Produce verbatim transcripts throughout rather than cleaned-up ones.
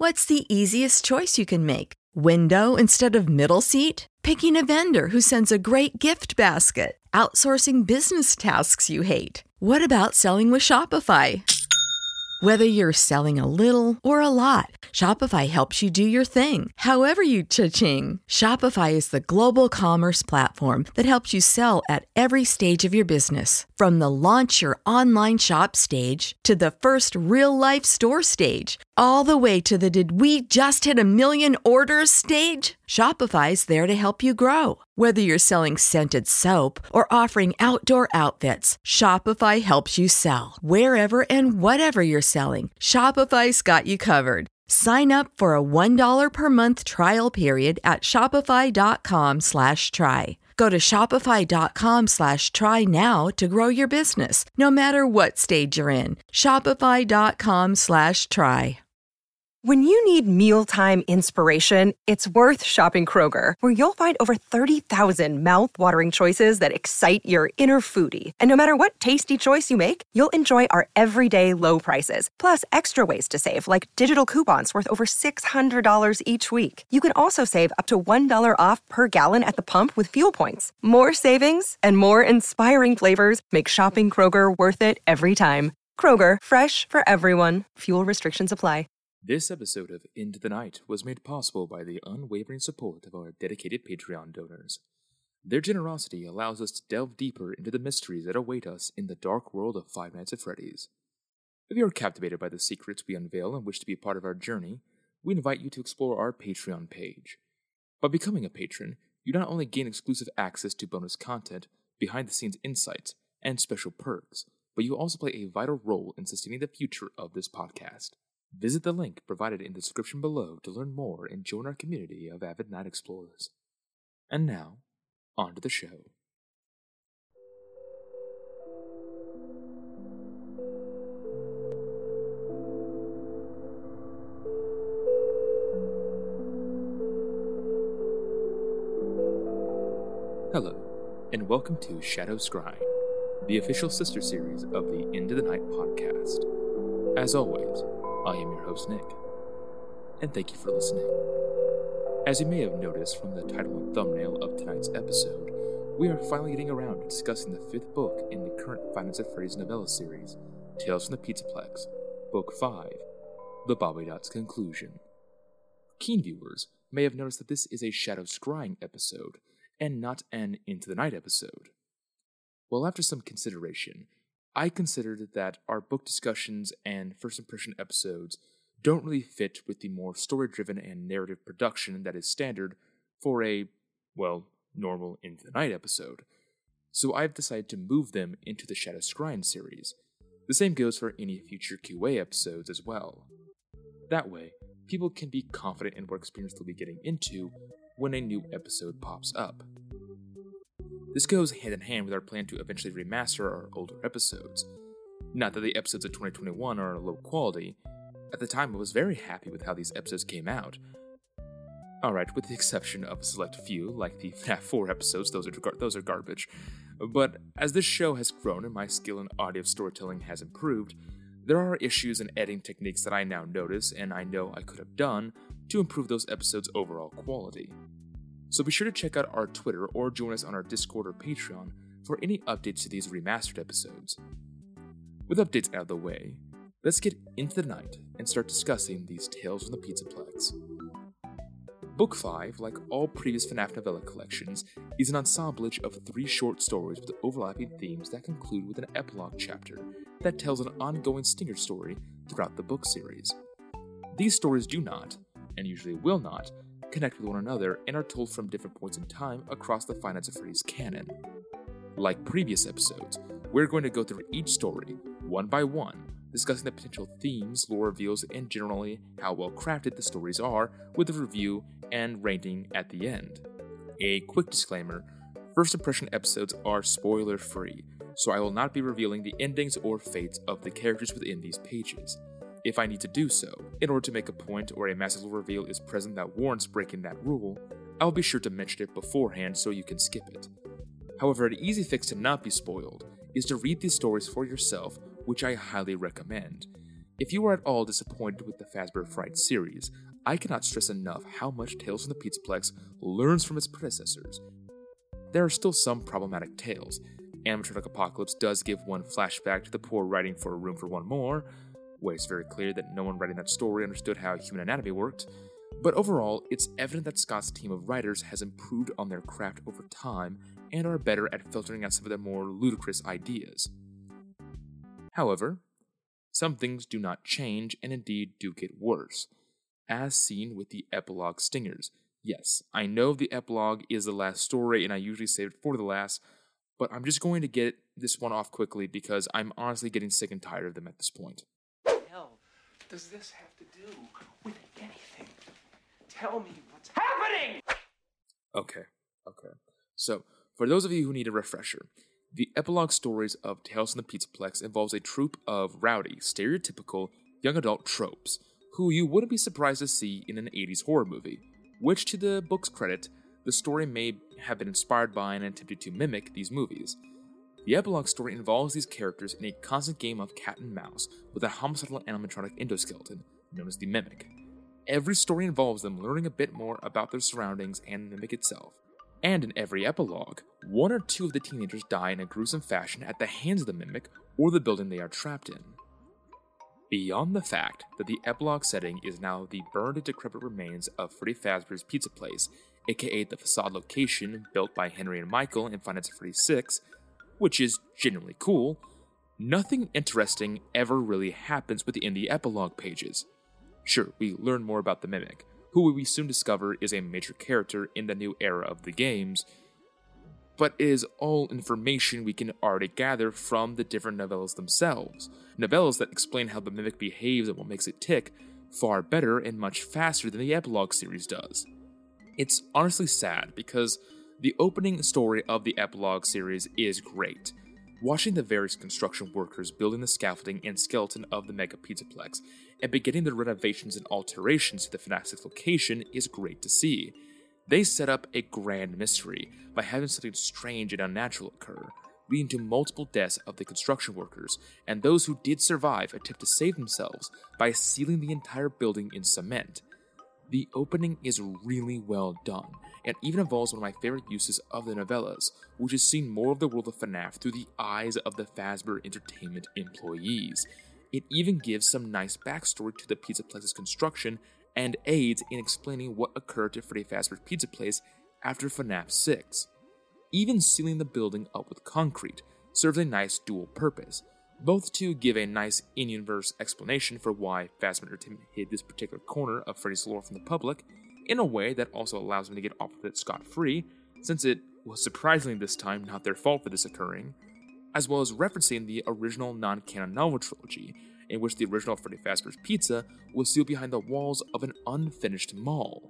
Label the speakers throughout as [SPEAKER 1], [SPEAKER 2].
[SPEAKER 1] What's the easiest choice you can make? Window instead of middle seat? Picking a vendor who sends a great gift basket? Outsourcing business tasks you hate? What about selling with Shopify? Whether you're selling a little or a lot, Shopify helps you do your thing, however you cha-ching. Shopify is the global commerce platform that helps you sell at every stage of your business. From the launch your online shop stage to the first real-life store stage, all the way to the did we just hit a million orders stage. Shopify's there to help you grow. Whether you're selling scented soap or offering outdoor outfits, Shopify helps you sell. Wherever and whatever you're selling, Shopify's got you covered. Sign up for a one dollar per month trial period at shopify.com slash try. Go to shopify.com slash try now to grow your business, no matter what stage you're in. Shopify.com slash try.
[SPEAKER 2] When you need mealtime inspiration, it's worth shopping Kroger, where you'll find over thirty thousand mouth-watering choices that excite your inner foodie. And no matter what tasty choice you make, you'll enjoy our everyday low prices, plus extra ways to save, like digital coupons worth over six hundred dollars each week. You can also save up to one dollar off per gallon at the pump with fuel points. More savings and more inspiring flavors make shopping Kroger worth it every time. Kroger, fresh for everyone. Fuel restrictions apply.
[SPEAKER 3] This episode of Into the Night was made possible by the unwavering support of our dedicated Patreon donors. Their generosity allows us to delve deeper into the mysteries that await us in the dark world of Five Nights at Freddy's. If you are captivated by the secrets we unveil and wish to be a part of our journey, we invite you to explore our Patreon page. By becoming a patron, you not only gain exclusive access to bonus content, behind-the-scenes insights, and special perks, but you also play a vital role in sustaining the future of this podcast. Visit the link provided in the description below to learn more and join our community of avid night explorers. And now, on to the show. Hello, and welcome to Shadow Scrying, the official sister series of the Into the Night podcast. As always, I am your host, Nick, and thank you for listening. As you may have noticed from the title and thumbnail of tonight's episode, we are finally getting around to discussing the fifth book in the current Five Nights at Freddy's novella series, Tales from the Pizzaplex, Book five, The Bobby Dots Conclusion. Keen viewers may have noticed that this is a Shadow Scrying episode, and not an Into the Night episode. Well, after some consideration, I considered that our book discussions and first impression episodes don't really fit with the more story-driven and narrative production that is standard for a, well, normal Into the Night episode. So I've decided to move them into the Shadow Scrying series. The same goes for any future Q A episodes as well. That way, people can be confident in what experience they'll be getting into when a new episode pops up. This goes hand in hand with our plan to eventually remaster our older episodes. Not that the episodes of twenty twenty-one are low quality. At the time, I was very happy with how these episodes came out. Alright, with the exception of a select few, like the F NAF four episodes, those are, gar- those are garbage. But as this show has grown and my skill in audio storytelling has improved, there are issues in editing techniques that I now notice and I know I could have done to improve those episodes' overall quality. So be sure to check out our Twitter or join us on our Discord or Patreon for any updates to these remastered episodes. With updates out of the way, let's get into the night and start discussing these Tales from the Pizzaplex. Book five, like all previous FNAF novella collections, is an assemblage of three short stories with overlapping themes that conclude with an epilogue chapter that tells an ongoing stinger story throughout the book series. These stories do not, and usually will not, connect with one another and are told from different points in time across the Five Nights at Freddy's canon. Like previous episodes, we're going to go through each story, one by one, discussing the potential themes, lore reveals, and generally how well crafted the stories are, with a review and rating at the end. A quick disclaimer, first impression episodes are spoiler free, so I will not be revealing the endings or fates of the characters within these pages. If I need to do so, in order to make a point or a massive reveal is present that warrants breaking that rule, I'll be sure to mention it beforehand so you can skip it. However, an easy fix to not be spoiled is to read these stories for yourself, which I highly recommend. If you are at all disappointed with the Fazbear Fright series, I cannot stress enough how much Tales from the Pizzaplex learns from its predecessors. There are still some problematic tales. Animatronic Apocalypse does give one flashback to the poor writing for Room for One More, where it's very clear that no one writing that story understood how human anatomy worked, but overall, it's evident that Scott's team of writers has improved on their craft over time and are better at filtering out some of the more ludicrous ideas. However, some things do not change and indeed do get worse, as seen with the epilogue stingers. Yes, I know the epilogue is the last story and I usually save it for the last, but I'm just going to get this one off quickly because I'm honestly getting sick and tired of them at this point.
[SPEAKER 4] What the hell does this have to do with anything? Tell me what's happening!
[SPEAKER 3] Okay, okay. So, for those of you who need a refresher, the epilogue stories of Tales from the Pizzaplex involves a troupe of rowdy, stereotypical, young adult tropes, who you wouldn't be surprised to see in an eighties horror movie, which, to the book's credit, the story may have been inspired by and attempted to mimic these movies. The epilogue story involves these characters in a constant game of cat and mouse with a homicidal animatronic endoskeleton, known as the Mimic. Every story involves them learning a bit more about their surroundings and the Mimic itself. And in every epilogue, one or two of the teenagers die in a gruesome fashion at the hands of the Mimic or the building they are trapped in. Beyond the fact that the epilogue setting is now the burned and decrepit remains of Freddy Fazbear's Pizza Place, aka the facade location built by Henry and Michael in Five Nights at Freddy's six, which is genuinely cool, nothing interesting ever really happens within the epilogue pages. Sure, we learn more about the Mimic, who we soon discover is a major character in the new era of the games, but it is all information we can already gather from the different novellas themselves. Novellas that explain how the Mimic behaves and what makes it tick far better and much faster than the epilogue series does. It's honestly sad because the opening story of the epilogue series is great. Watching the various construction workers building the scaffolding and skeleton of the Mega Pizzaplex and beginning the renovations and alterations to the FNAF six location is great to see. They set up a grand mystery by having something strange and unnatural occur, leading to multiple deaths of the construction workers, and those who did survive attempt to save themselves by sealing the entire building in cement. The opening is really well done, and even involves one of my favorite uses of the novellas, which is seeing more of the world of FNAF through the eyes of the Fazbear Entertainment employees. It even gives some nice backstory to the Pizzaplex's construction and aids in explaining what occurred to Freddy Fazbear's Pizza Place after FNAF six. Even sealing the building up with concrete serves a nice dual purpose, both to give a nice in-universe explanation for why Fazbear Entertainment hid this particular corner of Freddy's lore from the public, in a way that also allows them to get off of it scot-free, since it was surprisingly this time not their fault for this occurring, as well as referencing the original non-canon novel trilogy, in which the original Freddy Fazbear's Pizza was sealed behind the walls of an unfinished mall.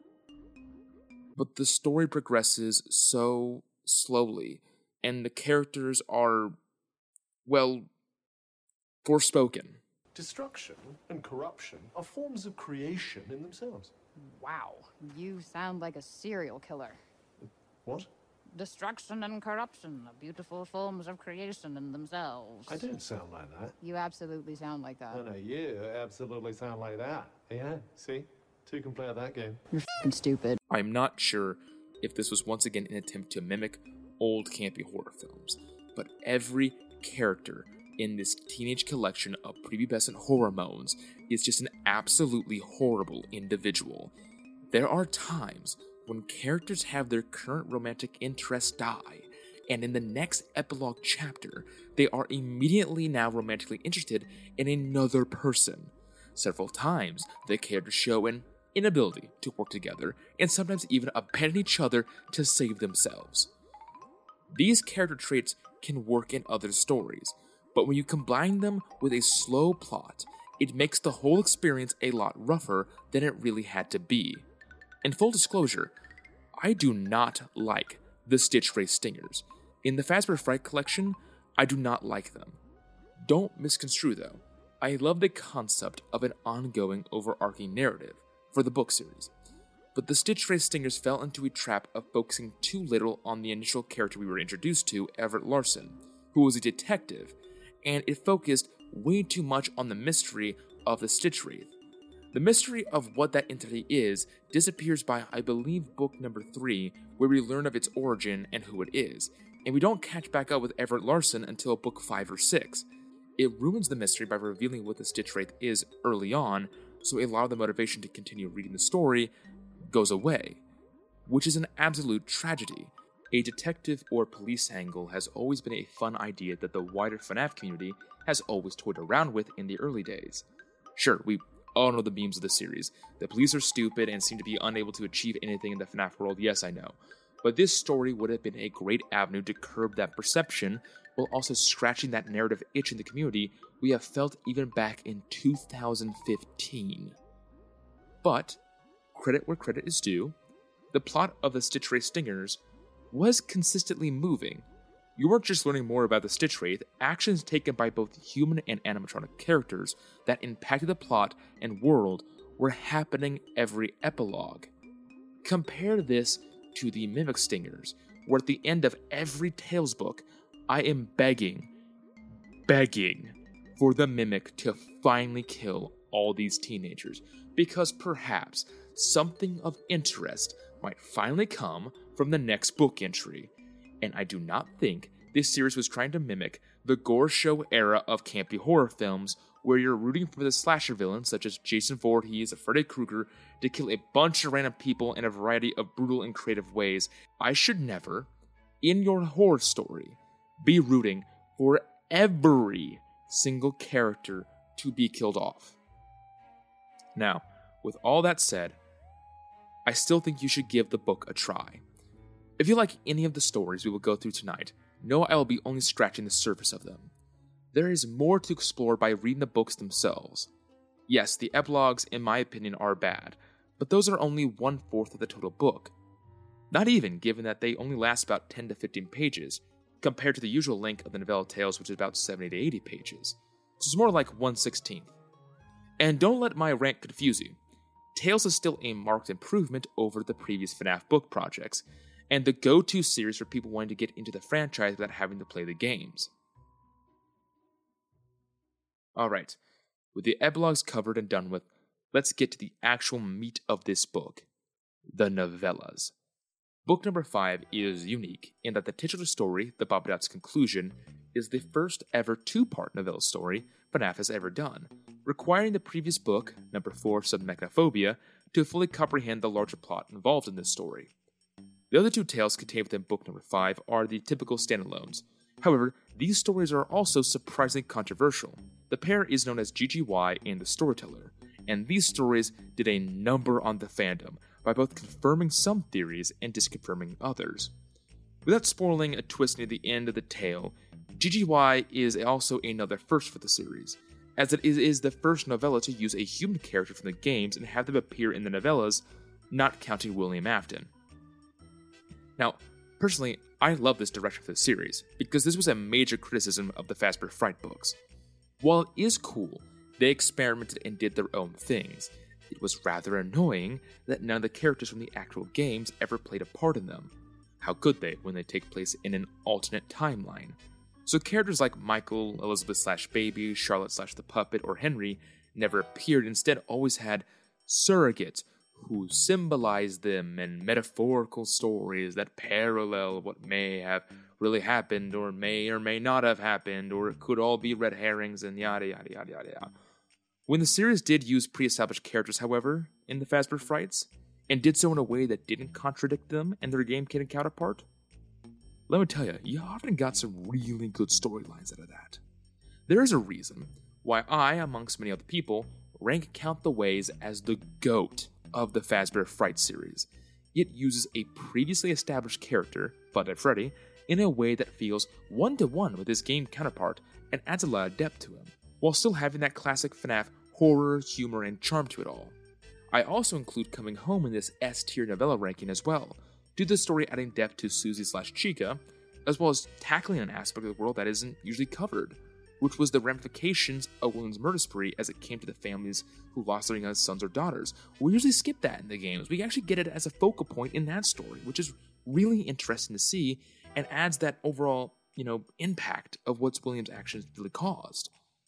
[SPEAKER 3] But the story progresses so slowly, and the characters are, well, forspoken.
[SPEAKER 5] Destruction and corruption are forms of creation in themselves.
[SPEAKER 6] Wow, you sound like a serial killer.
[SPEAKER 5] What?
[SPEAKER 6] Destruction and corruption are beautiful forms of creation in themselves.
[SPEAKER 5] I don't sound like that.
[SPEAKER 6] You absolutely sound like that.
[SPEAKER 5] I know you absolutely sound like that. Yeah, see? Two can play at that game.
[SPEAKER 6] You're f***ing stupid.
[SPEAKER 3] I'm not sure if this was once again an attempt to mimic old campy horror films, but every character in this teenage collection of prepubescent horror moans is just an absolutely horrible individual. There are times when characters have their current romantic interests die, and in the next epilogue chapter, they are immediately now romantically interested in another person. Several times, the characters show an inability to work together, and sometimes even abandon each other to save themselves. These character traits can work in other stories, but when you combine them with a slow plot, it makes the whole experience a lot rougher than it really had to be. In full disclosure, I do not like the Stitch Ray Stingers. In the Fazbear Fright collection, I do not like them. Don't misconstrue though, I love the concept of an ongoing overarching narrative for the book series, but the Stitch Ray Stingers fell into a trap of focusing too little on the initial character we were introduced to, Everett Larson, who was a detective, and it focused way too much on the mystery of the Stitch Wraith. The mystery of what that entity is disappears by, I believe, book number three, where we learn of its origin and who it is, and we don't catch back up with Everett Larson until book five or six. It ruins the mystery by revealing what the Stitch Wraith is early on, so a lot of the motivation to continue reading the story goes away, which is an absolute tragedy. A detective or police angle has always been a fun idea that the wider FNAF community has always toyed around with in the early days. Sure, we all know the memes of the series. The police are stupid and seem to be unable to achieve anything in the FNAF world, yes I know. But this story would have been a great avenue to curb that perception, while also scratching that narrative itch in the community we have felt even back in two thousand fifteen. But, credit where credit is due, the plot of the Stitch Wraith Stingers was consistently moving. You weren't just learning more about the Stitch Wraith, actions taken by both human and animatronic characters that impacted the plot and world were happening every epilogue. Compare this to the Mimic Stingers, where at the end of every Tales book, I am begging, begging for the Mimic to finally kill all these teenagers, because perhaps something of interest might finally come from the next book entry. And I do not think this series was trying to mimic the gore show era of campy horror films where you're rooting for the slasher villains such as Jason Voorhees or Freddy Krueger to kill a bunch of random people in a variety of brutal and creative ways. I should never, in your horror story, be rooting for every single character to be killed off. Now, with all that said, I still think you should give the book a try. If you like any of the stories we will go through tonight, know I will be only scratching the surface of them. There is more to explore by reading the books themselves. Yes, the epilogues, in my opinion, are bad, but those are only one-fourth of the total book. Not even, given that they only last about ten to fifteen pages, compared to the usual length of the novella Tales, which is about seventy to eighty pages. So it's more like one sixteenth. And don't let my rant confuse you. Tales is still a marked improvement over the previous FNAF book projects, and the go-to series for people wanting to get into the franchise without having to play the games. Alright, with the epilogues covered and done with, let's get to the actual meat of this book, the novellas. Book number five is unique in that the titular story, The Babadots Conclusion, is the first ever two-part novella story FNAF has ever done, requiring the previous book, number four, Submechanophobia, to fully comprehend the larger plot involved in this story. The other two tales contained within book number five are the typical standalones. However, these stories are also surprisingly controversial. The pair is known as G G Y and The Storyteller, and these stories did a number on the fandom by both confirming some theories and disconfirming others. Without spoiling a twist near the end of the tale, G G Y is also another first for the series, as it is the first novella to use a human character from the games and have them appear in the novellas, not counting William Afton. Now, personally, I love this direction for the series, because this was a major criticism of the Fazbear Fright books. While it is cool, they experimented and did their own things. It was rather annoying that none of the characters from the actual games ever played a part in them. How could they when they take place in an alternate timeline? So characters like Michael, Elizabeth slash Baby, Charlotte slash the Puppet, or Henry never appeared, instead always had surrogates who symbolize them and metaphorical stories that parallel what may have really happened or may or may not have happened, or it could all be red herrings and yada yada yada yada yada. When the series did use pre-established characters, however, in the Fazbear Frights, and did so in a way that didn't contradict them and their game canon counterpart, let me tell you, you often got some really good storylines out of that. There is a reason why I, amongst many other people, rank Count the Ways as the GOAT of the Fazbear Fright series. It uses a previously established character, Butthead Freddy, in a way that feels one-to-one with his game counterpart and adds a lot of depth to him, while still having that classic FNAF horror, humor, and charm to it all. I also include Coming Home in this S-tier novella ranking as well, due to the story adding depth to Susie slash Chica, as well as tackling an aspect of the world that isn't usually covered, which was the ramifications of William's murder spree as it came to the families who lost their young sons or daughters. We usually skip that in the games. We actually get it as a focal point in that story, which is really interesting to see and adds that overall, you know, impact of what William's actions really caused.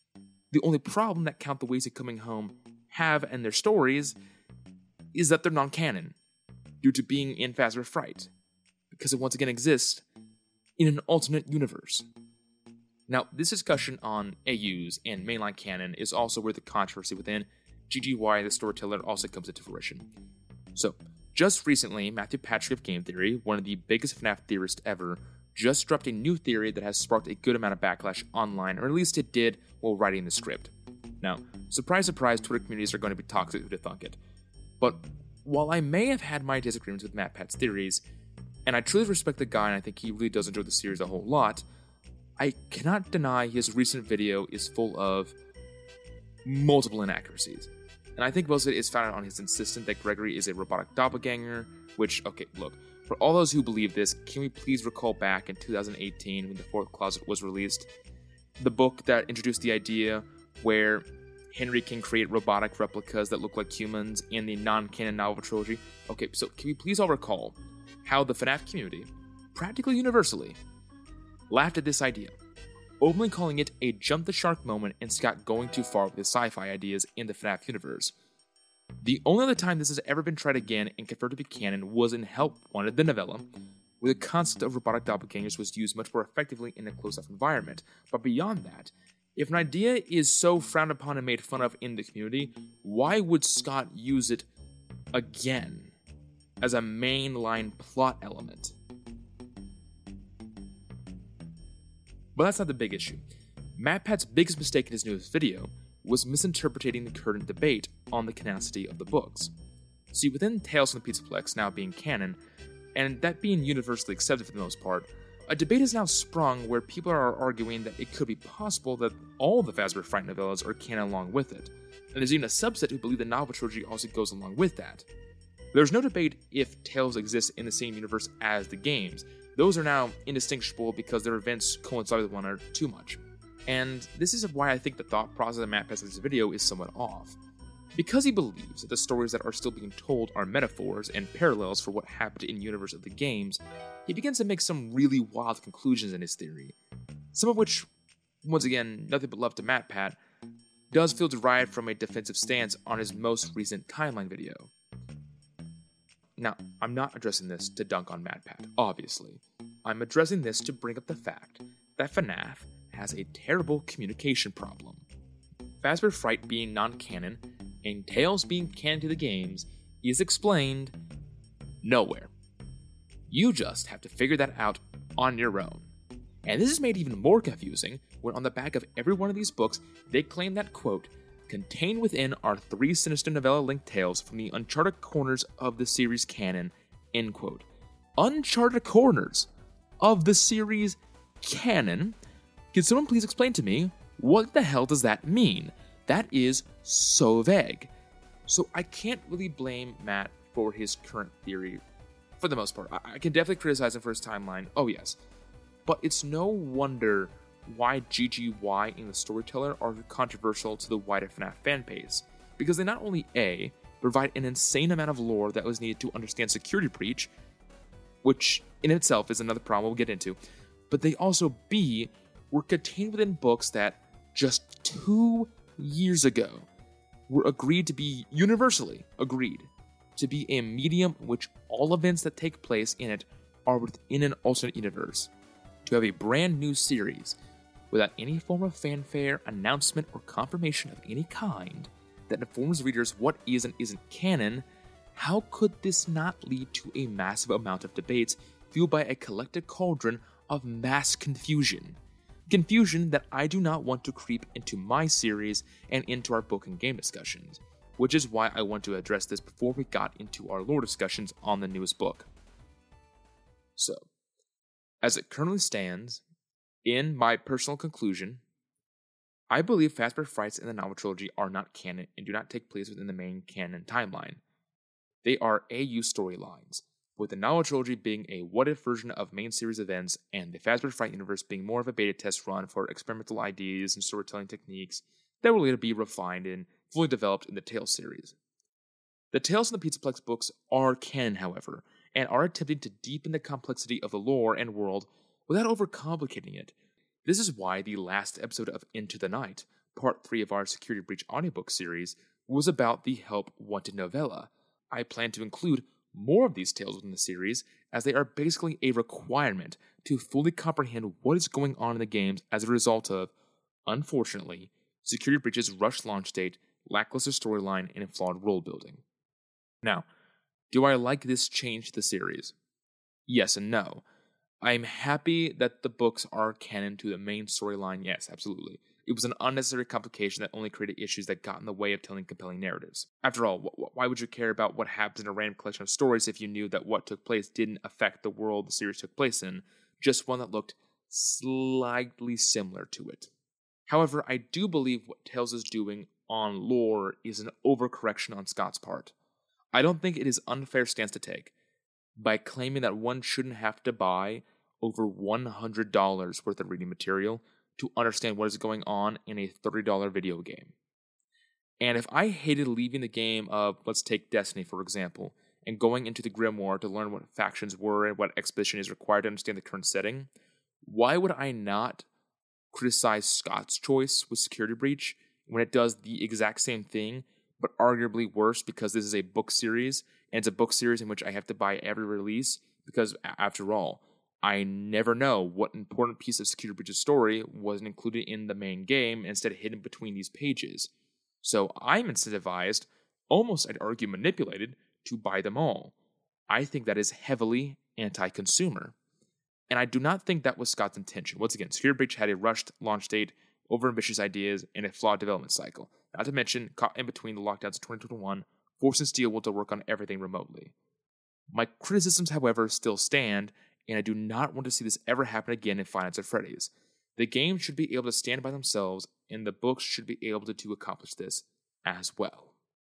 [SPEAKER 3] The only problem that Count the Wasted Coming Home have in their stories is that they're non-canon, due to being in Fazbear Fright, because it once again exists in an alternate universe. Now, this discussion on A Us and mainline canon is also where the controversy within G G Y, the storyteller, also comes into fruition. So, just recently, Matthew Patrick of Game Theory, one of the biggest F NAF theorists ever, just dropped a new theory that has sparked a good amount of backlash online, or at least it did while writing the script. Now, surprise, surprise, Twitter communities are going to be toxic, who'd have thunk it. But while I may have had my disagreements with Matt Pat's theories, and I truly respect the guy and I think he really does enjoy the series a whole lot, I cannot deny his recent video is full of multiple inaccuracies. And I think most of it is founded on his insistence that Gregory is a robotic doppelganger, which, okay, look, for all those who believe this, can we please recall back in two thousand eighteen when The Fourth Closet was released? The book that introduced the idea where Henry can create robotic replicas that look like humans in the non-canon novel trilogy. Okay, so can we please all recall how the F NAF community, practically universally, laughed at this idea, openly calling it a jump-the-shark moment and Scott going too far with his sci-fi ideas in the F NAF universe. The only other time this has ever been tried again and confirmed to be canon was in Help Wanted, the novella, where the concept of robotic doppelgangers was used much more effectively in a close-up environment. But beyond that, if an idea is so frowned upon and made fun of in the community, why would Scott use it again as a mainline plot element? But that's not the big issue. MatPat's biggest mistake in his newest video was misinterpreting the current debate on the canonicity of the books. See, within Tales from the Pizzaplex now being canon, and that being universally accepted for the most part, a debate has now sprung where people are arguing that it could be possible that all the Fazbear Fright novellas are canon along with it, and there's even a subset who believe the novel trilogy also goes along with that. There's no debate if Tales exists in the same universe as the games. Those are now indistinguishable because their events coincide with one another too much. And this is why I think the thought process of Matt Pat's video is somewhat off. Because he believes that the stories that are still being told are metaphors and parallels for what happened in the universe of the games, he begins to make some really wild conclusions in his theory. Some of which, once again, nothing but love to Matt Pat, does feel derived from a defensive stance on his most recent timeline video. Now, I'm not addressing this to dunk on Matt Pat, obviously. I'm addressing this to bring up the fact that F NAF has a terrible communication problem. Fazbear Fright being non-canon and Tales being canon to the games is explained nowhere. You just have to figure that out on your own. And this is made even more confusing when on the back of every one of these books, they claim that, quote, contained within are three sinister novella-linked tales from the uncharted corners of the series canon, end quote. Uncharted corners of the series canon? Can someone please explain to me, what the hell does that mean? That is so vague. So I can't really blame Matt for his current theory, for the most part. I, I can definitely criticize him for his timeline, oh yes. But it's no wonder why G G Y and the storyteller are controversial to the wider F NAF fan base, because they not only A, provide an insane amount of lore that was needed to understand Security Breach, which in itself is another problem we'll get into, but they also B, were contained within books that just two years ago were agreed to be universally agreed to be a medium in which all events that take place in it are within an alternate universe. To have a brand new series without any form of fanfare, announcement, or confirmation of any kind that informs readers what is and isn't canon, how could this not lead to a massive amount of debates fueled by a collective cauldron of mass confusion? Confusion that I do not want to creep into my series and into our book and game discussions, which is why I want to address this before we got into our lore discussions on the newest book. So, as it currently stands, in my personal conclusion, I believe Fazbear Frights and the novel trilogy are not canon and do not take place within the main canon timeline. They are A U storylines, with the novel trilogy being a what-if version of main series events and the Fazbear Fright universe being more of a beta test run for experimental ideas and storytelling techniques that will later be refined and fully developed in the Tales series. The Tales from the Pizzaplex books are canon, however, and are attempting to deepen the complexity of the lore and world without overcomplicating it. This is why the last episode of Into the Night part three of our Security Breach audiobook series, was about the Help Wanted novella. I plan to include more of these tales within the series, as they are basically a requirement to fully comprehend what is going on in the games as a result of, unfortunately, Security Breach's rushed launch date, lackluster storyline, and flawed world building. Now, do I like this change to the series? Yes and no. I am happy that the books are canon to the main storyline, yes, absolutely. It was an unnecessary complication that only created issues that got in the way of telling compelling narratives. After all, wh- why would you care about what happens in a random collection of stories if you knew that what took place didn't affect the world the series took place in, just one that looked slightly similar to it? However, I do believe what Tales is doing on lore is an overcorrection on Scott's part. I don't think it is an unfair stance to take by claiming that one shouldn't have to buy over one hundred dollars worth of reading material to understand what is going on in a thirty dollars video game. And if I hated leaving the game of, let's take Destiny for example, and going into the Grimoire to learn what factions were and what expedition is required to understand the current setting, why would I not criticize Scott's choice with Security Breach when it does the exact same thing, but arguably worse because this is a book series, and it's a book series in which I have to buy every release, because after all, I never know what important piece of Security Breach's story wasn't included in the main game and instead hidden between these pages. So I'm incentivized, almost I'd argue manipulated, to buy them all. I think that is heavily anti-consumer. And I do not think that was Scott's intention. Once again, Security Breach had a rushed launch date, overambitious ideas, and a flawed development cycle. Not to mention, caught in between the lockdowns of twenty twenty-one, forcing Steelwood to work on everything remotely. My criticisms, however, still stand, and I do not want to see this ever happen again in Five Nights at Freddy's. The games should be able to stand by themselves, and the books should be able to, to accomplish this as well.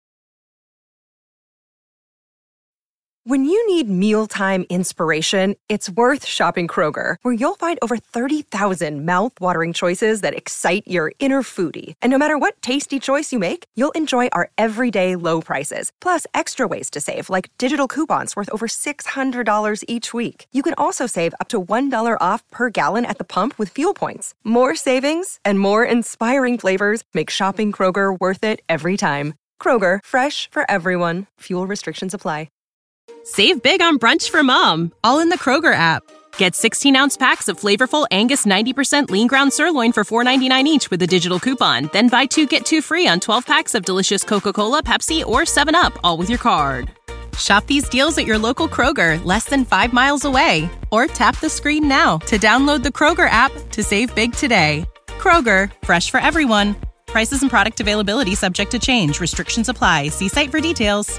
[SPEAKER 2] When you need mealtime inspiration, it's worth shopping Kroger, where you'll find over thirty thousand mouth-watering choices that excite your inner foodie. And no matter what tasty choice you make, you'll enjoy our everyday low prices, plus extra ways to save, like digital coupons worth over six hundred dollars each week. You can also save up to one dollar off per gallon at the pump with fuel points. More savings and more inspiring flavors make shopping Kroger worth it every time. Kroger, fresh for everyone. Fuel restrictions apply.
[SPEAKER 7] Save big on brunch for mom, all in the Kroger app. Get sixteen-ounce packs of flavorful Angus ninety percent lean ground sirloin for four ninety-nine each with a digital coupon. Then buy two, get two free on twelve packs of delicious Coca-Cola, Pepsi, or seven up, all with your card. Shop these deals at your local Kroger, less than five miles away. Or tap the screen now to download the Kroger app to save big today. Kroger, fresh for everyone. Prices and product availability subject to change. Restrictions apply. See site for details.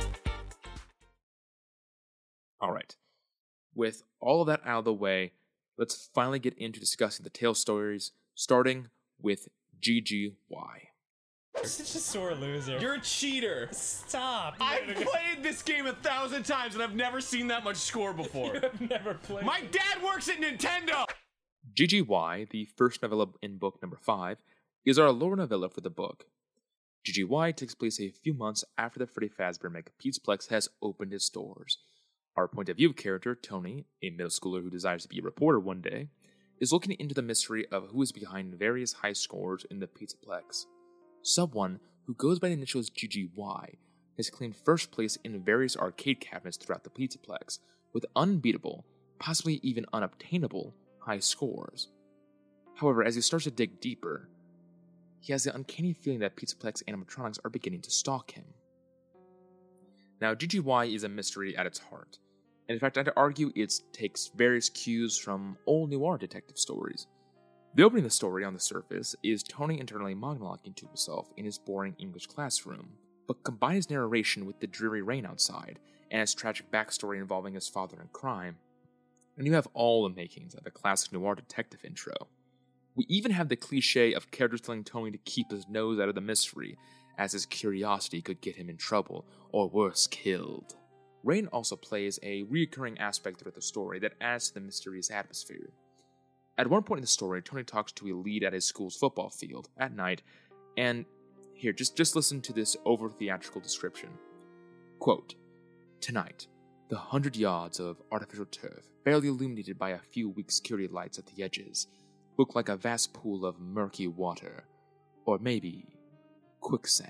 [SPEAKER 3] All right. With all of that out of the way, let's finally get into discussing the Tales stories, starting with G G Y.
[SPEAKER 8] You're such a sore loser. You're a cheater. Stop.
[SPEAKER 9] I've played this game a thousand times and I've never seen that much score before.
[SPEAKER 8] I've never played.
[SPEAKER 9] My dad works at Nintendo!
[SPEAKER 3] G G Y, the first novella in book number five, is our lore novella for the book. G G Y takes place a few months after the Freddy Fazbear Mega Pizzaplex has opened its doors. Our point of view character, Tony, a middle schooler who desires to be a reporter one day, is looking into the mystery of who is behind various high scores in the Pizzaplex. Someone who goes by the initials G G Y has claimed first place in various arcade cabinets throughout the Pizzaplex, with unbeatable, possibly even unobtainable, high scores. However, as he starts to dig deeper, he has the uncanny feeling that Pizzaplex animatronics are beginning to stalk him. Now, G G Y is a mystery at its heart. And in fact, I'd argue it takes various cues from old noir detective stories. The opening of the story on the surface is Tony internally monologuing to himself in his boring English classroom, but combine his narration with the dreary rain outside and his tragic backstory involving his father and crime, and you have all the makings of a classic noir detective intro. We even have the cliche of characters telling Tony to keep his nose out of the mystery, as his curiosity could get him in trouble, or worse, killed. Rain also plays a recurring aspect throughout the story that adds to the mysterious atmosphere. At one point in the story, Tony talks to a lead at his school's football field at night, and here, just, just listen to this over-theatrical description. Quote, "Tonight, the hundred yards of artificial turf, barely illuminated by a few weak security lights at the edges, look like a vast pool of murky water. Or maybe quicksand.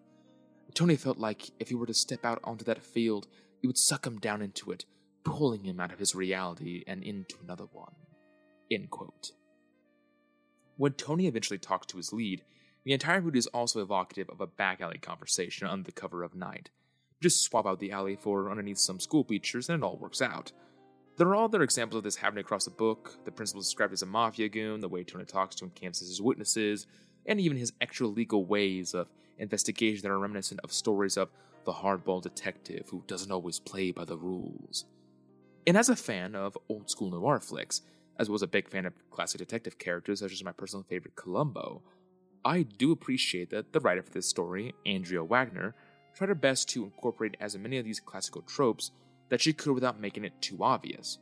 [SPEAKER 3] Tony felt like if he were to step out onto that field, it would suck him down into it, pulling him out of his reality and into another one. End quote. When Tony eventually talks to his lead, the entire mood is also evocative of a back alley conversation under the cover of night. Just swap out the alley for underneath some school bleachers and it all works out. There are other examples of this happening across the book. The principal is described as a mafia goon, the way Tony talks to and canvasses his witnesses, and even his extra-legal ways of investigation that are reminiscent of stories of the hardball detective who doesn't always play by the rules. And as a fan of old-school noir flicks, as well as a big fan of classic detective characters such as my personal favorite Columbo, I do appreciate that the writer for this story, Andrea Wagner, tried her best to incorporate as many of these classical tropes that she could without making it too obvious.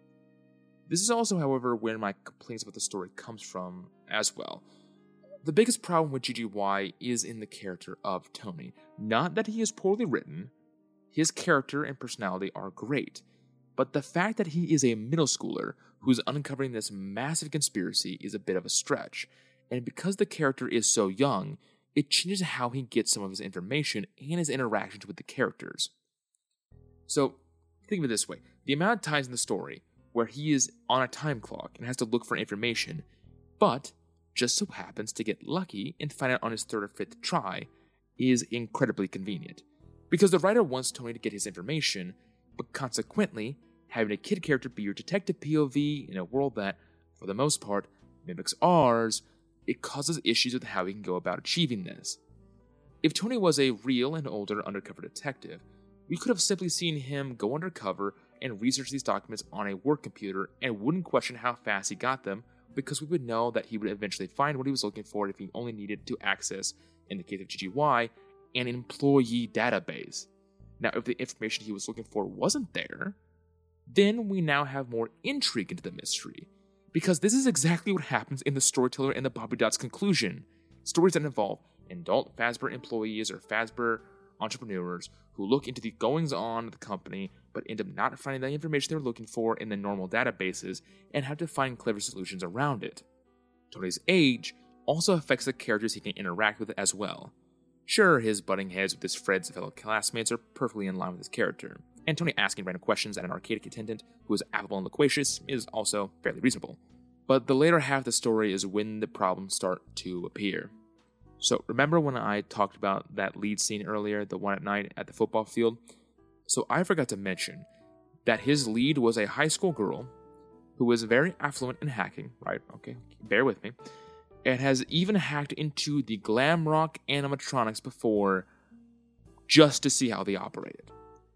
[SPEAKER 3] This is also, however, where my complaints about the story comes from as well. The biggest problem with G G Y is in the character of Tony. Not that he is poorly written. His character and personality are great. But the fact that he is a middle schooler who's uncovering this massive conspiracy is a bit of a stretch. And because the character is so young, it changes how he gets some of his information and his interactions with the characters. So, think of it this way. The amount of times in the story where he is on a time clock and has to look for information, but just so happens to get lucky and find it on his third or fifth try, is incredibly convenient. Because the writer wants Tony to get his information, but consequently, having a kid character be your detective P O V in a world that, for the most part, mimics ours, it causes issues with how he can go about achieving this. If Tony was a real and older undercover detective, we could have simply seen him go undercover and research these documents on a work computer and wouldn't question how fast he got them, because we would know that he would eventually find what he was looking for if he only needed to access, in the case of G G Y, an employee database. Now, if the information he was looking for wasn't there, then we now have more intrigue into the mystery, because this is exactly what happens in The Storyteller and the Bobby Dots conclusion. Stories that involve adult Fazbear employees or Fazbear entrepreneurs who look into the goings-on of the company but end up not finding the information they were looking for in the normal databases and have to find clever solutions around it. Tony's age also affects the characters he can interact with as well. Sure, his butting heads with his Fred's fellow classmates are perfectly in line with his character, and Tony asking random questions at an arcade attendant who is affable and loquacious is also fairly reasonable. But the later half of the story is when the problems start to appear. So remember when I talked about that lead scene earlier, the one at night at the football field? So I forgot to mention that his lead was a high school girl who was very affluent in hacking, right? Okay, bear with me. And has even hacked into the glam rock animatronics before just to see how they operated.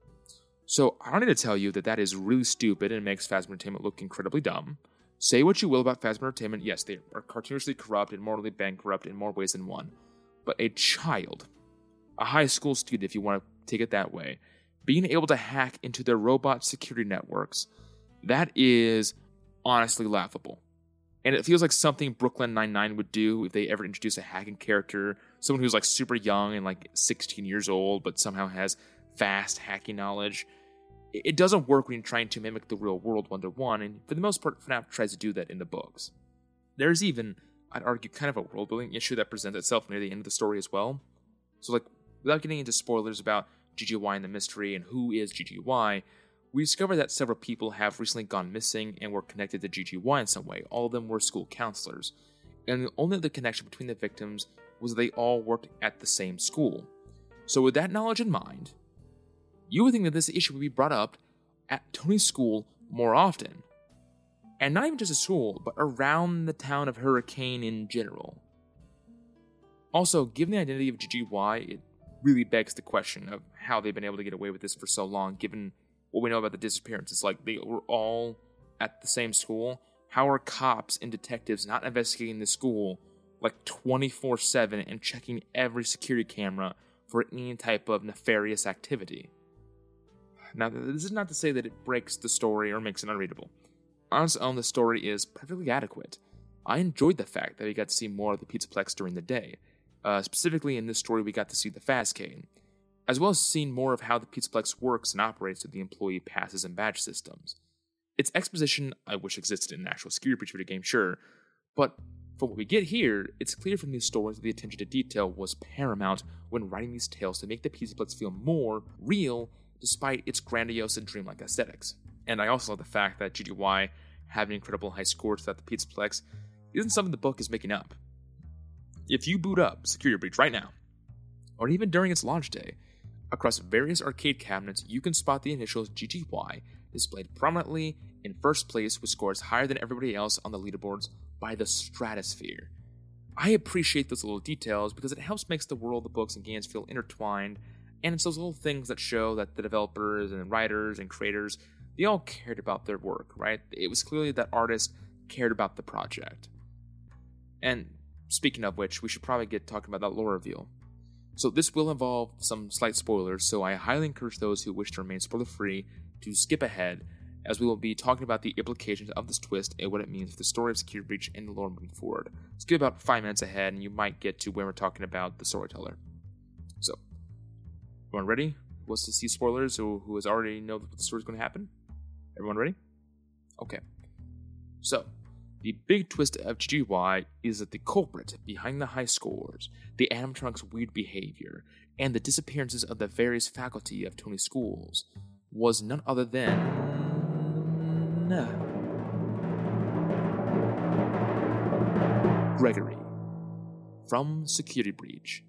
[SPEAKER 3] So I don't need to tell you that that is really stupid and makes Fazbear Entertainment look incredibly dumb. Say what you will about Fazbear Entertainment, yes, they are cartoonishly corrupt and morally bankrupt in more ways than one. But a child, a high school student if you want to take it that way, being able to hack into their robot security networks, that is honestly laughable. And it feels like something Brooklyn Nine-Nine would do if they ever introduce a hacking character, someone who's like super young and like sixteen years old, but somehow has vast hacking knowledge. It doesn't work when you're trying to mimic the real world one-to-one, and for the most part, FNAF tries to do that in the books. There's even, I'd argue, kind of a world-building issue that presents itself near the end of the story as well. So, like, without getting into spoilers about G G Y and the mystery and who is G G Y, we discovered that several people have recently gone missing and were connected to G G Y in some way. All of them were school counselors. And the only other connection between the victims was that they all worked at the same school. So with that knowledge in mind, you would think that this issue would be brought up at Tony's school more often. And not even just at school, but around the town of Hurricane in general. Also, given the identity of G G Y, it really begs the question of how they've been able to get away with this for so long, given what we know about the disappearances. Like, they were all at the same school. How are cops and detectives not investigating the school like twenty-four seven and checking every security camera for any type of nefarious activity? Now, this is not to say that it breaks the story or makes it unreadable. On its own, the story is perfectly adequate. I enjoyed the fact that we got to see more of the Pizzaplex during the day. Uh, specifically, in this story, we got to see the Fazcade, as well as seeing more of how the Pizzaplex works and operates with the employee passes and badge systems. Its exposition, I wish existed in an actual security breach video game, sure, but From what we get here, it's clear from these stories that the attention to detail was paramount when writing these tales to make the Pizza-Plex feel more real despite its grandiose and dreamlike aesthetics. And I also love the fact that G G Y having incredible high scores throughout the Pizza-Plex isn't something the book is making up. If you boot up Security Breach right now, or even during its launch day, across various arcade cabinets you can spot the initials G G Y displayed prominently in first place with scores higher than everybody else on the leaderboards by the stratosphere. I appreciate those little details because it helps make the world of the books and games feel intertwined, and it's those little things that show that the developers and writers and creators, they all cared about their work, right? It was clearly that artists cared about the project. And speaking of which, we should probably get talking about that lore reveal. So this will involve some slight spoilers, so I highly encourage those who wish to remain spoiler-free to skip ahead, as we will be talking about the implications of this twist and what it means for the story of Security Breach and the lore moving forward. Skip about five minutes ahead, and you might get to where we're talking about the storyteller. So, everyone ready? Who wants to see spoilers, or who has already know what the story's going to happen? Everyone ready? Okay. So, the big twist of G G Y is that the culprit behind the high scores, the animatronic's weird behavior, and the disappearances of the various faculty of Tony schools was none other than Gregory from Security Breach.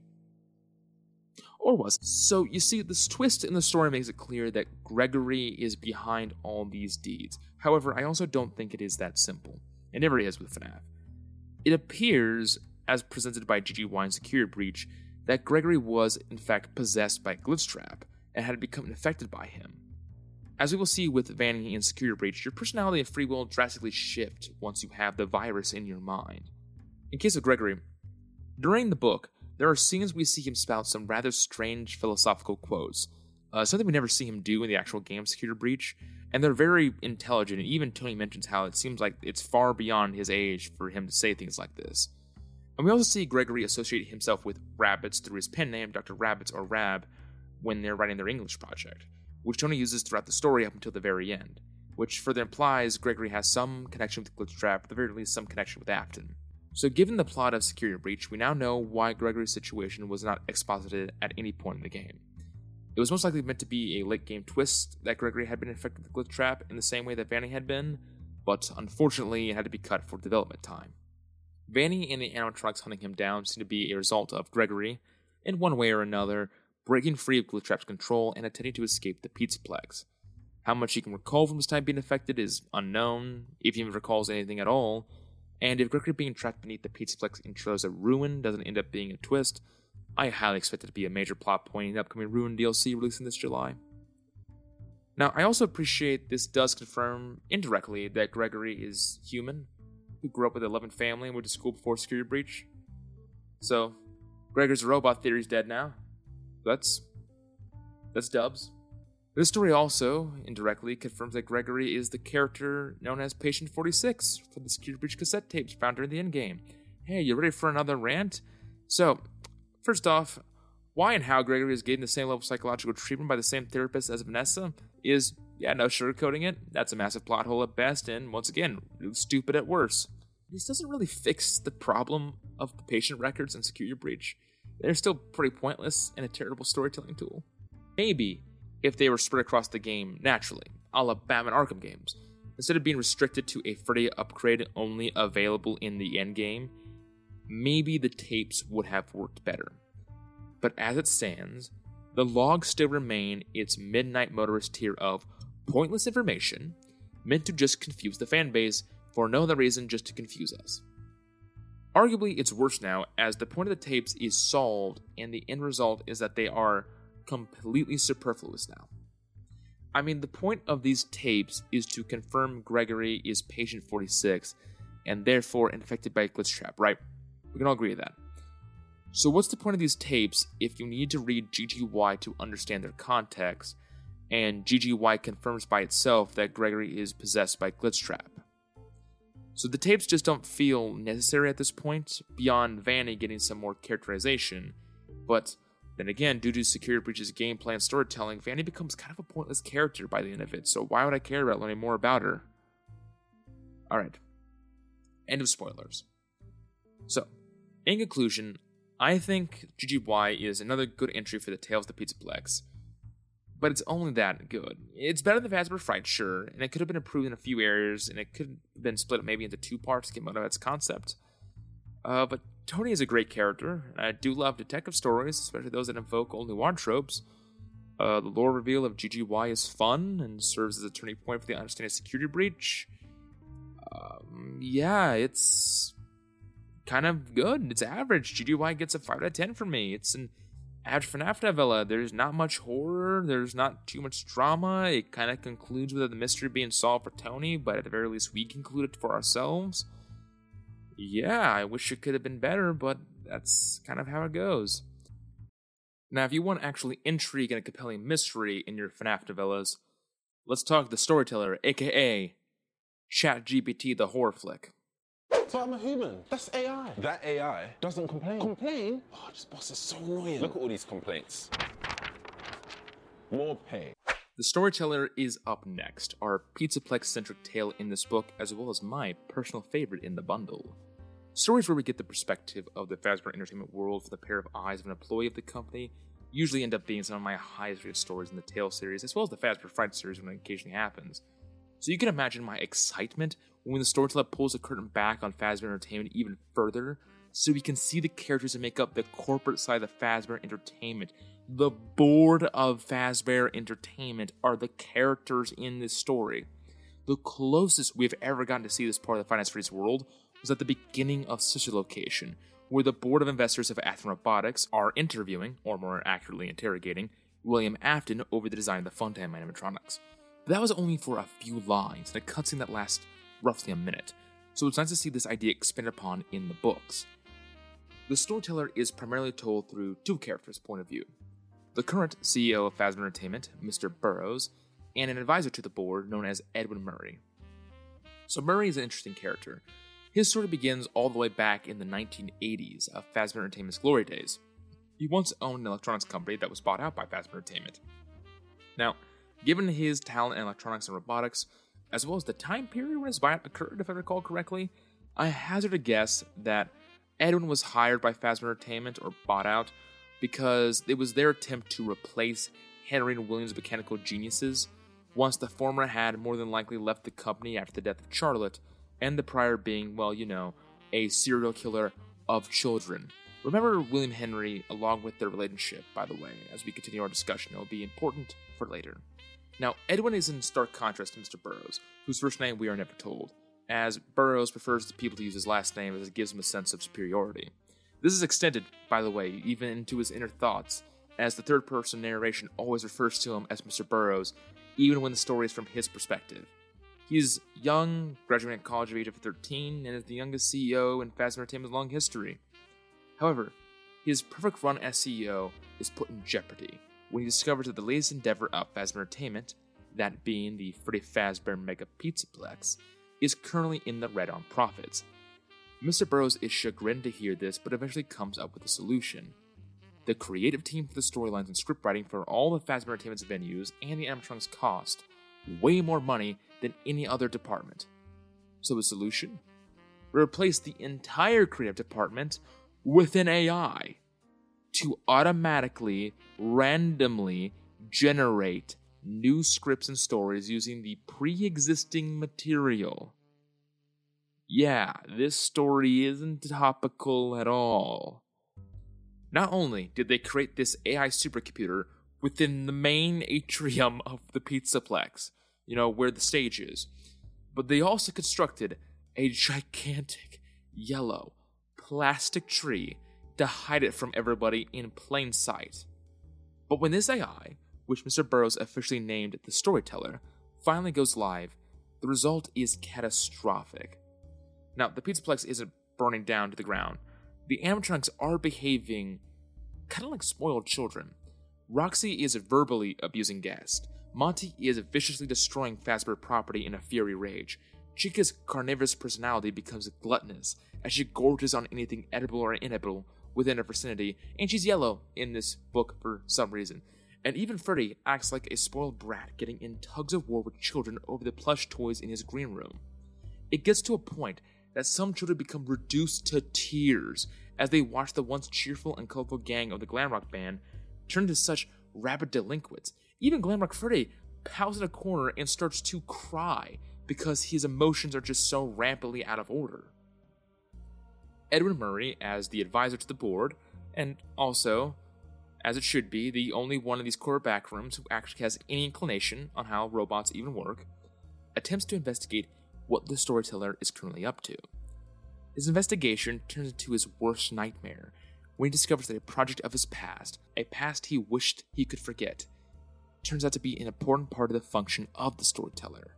[SPEAKER 3] Or was it? So, you see, this twist in the story makes it clear that Gregory is behind all these deeds. However, I also don't think it is that simple. It never is with F NAF. It appears, as presented by G G Y in Security Breach, that Gregory was, in fact, possessed by Glitchtrap and had become infected by him. As we will see with Vanny in Security Breach, your personality and free will drastically shift once you have the virus in your mind. In case of Gregory, during the book, there are scenes we see him spout some rather strange philosophical quotes, uh, something we never see him do in the actual game Security Breach, and they're very intelligent, and even Tony mentions how it seems like it's far beyond his age for him to say things like this. And we also see Gregory associate himself with rabbits through his pen name, Doctor Rabbits or Rab, when they're writing their English project, which Tony uses throughout the story up until the very end, which further implies Gregory has some connection with Glitchtrap, at the very least some connection with Afton. So given the plot of Security Breach, we now know why Gregory's situation was not exposited at any point in the game. It was most likely meant to be a late-game twist that Gregory had been infected with Glitchtrap in the same way that Vanny had been, but unfortunately it had to be cut for development time. Vanny and the animatronics hunting him down seem to be a result of Gregory, in one way or another, breaking free of Glitchtrap's control and attempting to escape the Pizza-Plex. How much he can recall from his time being affected is unknown, if he even recalls anything at all, and if Gregory being trapped beneath the Pizza-Plex intro as a ruin doesn't end up being a twist, I highly expect it to be a major plot point in the upcoming Ruin D L C releasing this July. Now, I also appreciate this does confirm, indirectly, that Gregory is human, who grew up with a loving family and went to school before Security Breach. So, Gregory's robot theory's dead now. That's... that's dubs. This story also, indirectly, confirms that Gregory is the character known as Patient forty-six from the Security Breach cassette tapes found during the endgame. Hey, you ready for another rant? So, first off, why and how Gregory is getting the same level of psychological treatment by the same therapist as Vanessa is, yeah, no sugarcoating it, that's a massive plot hole at best, and once again, really stupid at worst. This doesn't really fix the problem of the patient records in Security Breach. They're still pretty pointless and a terrible storytelling tool. Maybe if they were spread across the game naturally, a la Batman Arkham games, instead of being restricted to a Freddy upgrade only available in the endgame, maybe the tapes would have worked better. But as it stands, the logs still remain its Midnight Motorist tier of pointless information meant to just confuse the fanbase for no other reason just to confuse us. Arguably, it's worse now, as the point of the tapes is solved and the end result is that they are completely superfluous now. I mean, the point of these tapes is to confirm Gregory is Patient forty-six and therefore infected by Glitchtrap, right? We can all agree with that. So what's the point of these tapes if you need to read G G Y to understand their context, and G G Y confirms by itself that Gregory is possessed by Glitchtrap? So the tapes just don't feel necessary at this point, beyond Vanny getting some more characterization, but then again, due to Security Breach's gameplay and storytelling, Vanny becomes kind of a pointless character by the end of it, so why would I care about learning more about her? Alright. End of spoilers. So, in conclusion, I think G G Y is another good entry for the Tales of the Pizzaplex. But it's only that good. It's better than Fazbear Fright, sure, and it could have been improved in a few areas, and it could have been split up maybe into two parts to get more of its concept. Uh, but Tony is a great character, and I do love detective stories, especially those that invoke old noir tropes. Uh, the lore reveal of G G Y is fun and serves as a turning point for the understanding of security breach. Um, yeah, it's kind of good. It's average. G G Y gets a five out of ten for me. It's an average FNAF novella. There's not much horror. There's not too much drama. It kind of concludes with the mystery being solved for Tony, but at the very least we conclude it for ourselves. Yeah, I wish it could have been better, but that's kind of how it goes. Now, if you want actually intrigue and a compelling mystery in your FNAF novellas, let's talk The Storyteller, aka ChatGPT the horror flick.
[SPEAKER 10] So I'm a human. That's A I.
[SPEAKER 9] That A I
[SPEAKER 10] Doesn't complain.
[SPEAKER 9] complain.
[SPEAKER 10] Oh, this boss is so annoying.
[SPEAKER 9] Look at all these complaints. More pay.
[SPEAKER 3] The Storyteller is up next, our Pizzaplex-centric tale in this book, as well as my personal favorite in the bundle. Stories where we get the perspective of the Fazbear Entertainment world from the pair of eyes of an employee of the company usually end up being some of my highest rated stories in the Tale series, as well as the Fazbear Fright series when it occasionally happens. So you can imagine my excitement when the Storyteller pulls the curtain back on Fazbear Entertainment even further, so we can see the characters that make up the corporate side of Fazbear Entertainment. The board of Fazbear Entertainment are the characters in this story. The closest we've ever gotten to see this part of the Finance Freeze world was at the beginning of Sister Location, where the board of investors of Atheron Robotics are interviewing, or more accurately interrogating, William Afton over the design of the Funtime animatronics. But that was only for a few lines, and a cutscene that lasts roughly a minute, so it's nice to see this idea expanded upon in the books. The Storyteller is primarily told through two characters' point of view. The current C E O of Fazbear Entertainment, Mister Burroughs, and an advisor to the board known as Edwin Murray. So Murray is an interesting character. His story begins all the way back in the nineteen eighties of Fazbear Entertainment's glory days. He once owned an electronics company that was bought out by Fazbear Entertainment. Now, given his talent in electronics and robotics, as well as the time period when his buyout occurred, if I recall correctly, I hazard a guess that Edwin was hired by Fazbear Entertainment or bought out because it was their attempt to replace Henry and Williams' mechanical geniuses once the former had more than likely left the company after the death of Charlotte, and the prior being, well, you know, a serial killer of children. Remember William Henry along with their relationship, by the way, as we continue our discussion. It will be important for later. Now, Edwin is in stark contrast to Mister Burroughs, whose first name we are never told, as Burroughs prefers the people to use his last name as it gives him a sense of superiority. This is extended, by the way, even into his inner thoughts, as the third-person narration always refers to him as Mister Burroughs, even when the story is from his perspective. He's young, graduating college at the age of thirteen, and is the youngest C E O in Fazbear Entertainment's long history. However, his perfect run as C E O is put in jeopardy when he discovers that the latest endeavor of Fazbear Entertainment, that being the Freddy Fazbear Mega Pizzaplex, is currently in the red on profits. Mister Burroughs is chagrined to hear this, but eventually comes up with a solution. The creative team for the storylines and scriptwriting for all of Fazbear Entertainment's venues and the animatronics cost way more money than any other department. So the solution? Replace the entire creative department with an A I to automatically, randomly generate new scripts and stories using the pre-existing material. Yeah, this story isn't topical at all. Not only did they create this A I supercomputer within the main atrium of the Pizzaplex, you know, where the stage is, but they also constructed a gigantic yellow plastic tree to hide it from everybody in plain sight. But when this A I, which Mister Burroughs officially named the Storyteller, finally goes live, the result is catastrophic. Now, the Pizzaplex isn't burning down to the ground. The animatronics are behaving kind of like spoiled children. Roxy is verbally abusing guests. Monty is viciously destroying Fazbear property in a fury rage. Chica's carnivorous personality becomes gluttonous as she gorges on anything edible or inedible within her vicinity, and she's yellow in this book for some reason. And even Freddy acts like a spoiled brat, getting in tugs of war with children over the plush toys in his green room. It gets to a point that some children become reduced to tears as they watch the once cheerful and colorful gang of the Glamrock Band turn into such rabid delinquents. Even Glamrock Freddy pouts in a corner and starts to cry because his emotions are just so rampantly out of order. Edwin Murray, as the advisor to the board, and also, as it should be, the only one of these corporate backrooms who actually has any inclination on how robots even work, attempts to investigate what the storyteller is currently up to. His investigation turns into his worst nightmare when he discovers that a project of his past, a past he wished he could forget, turns out to be an important part of the function of the storyteller.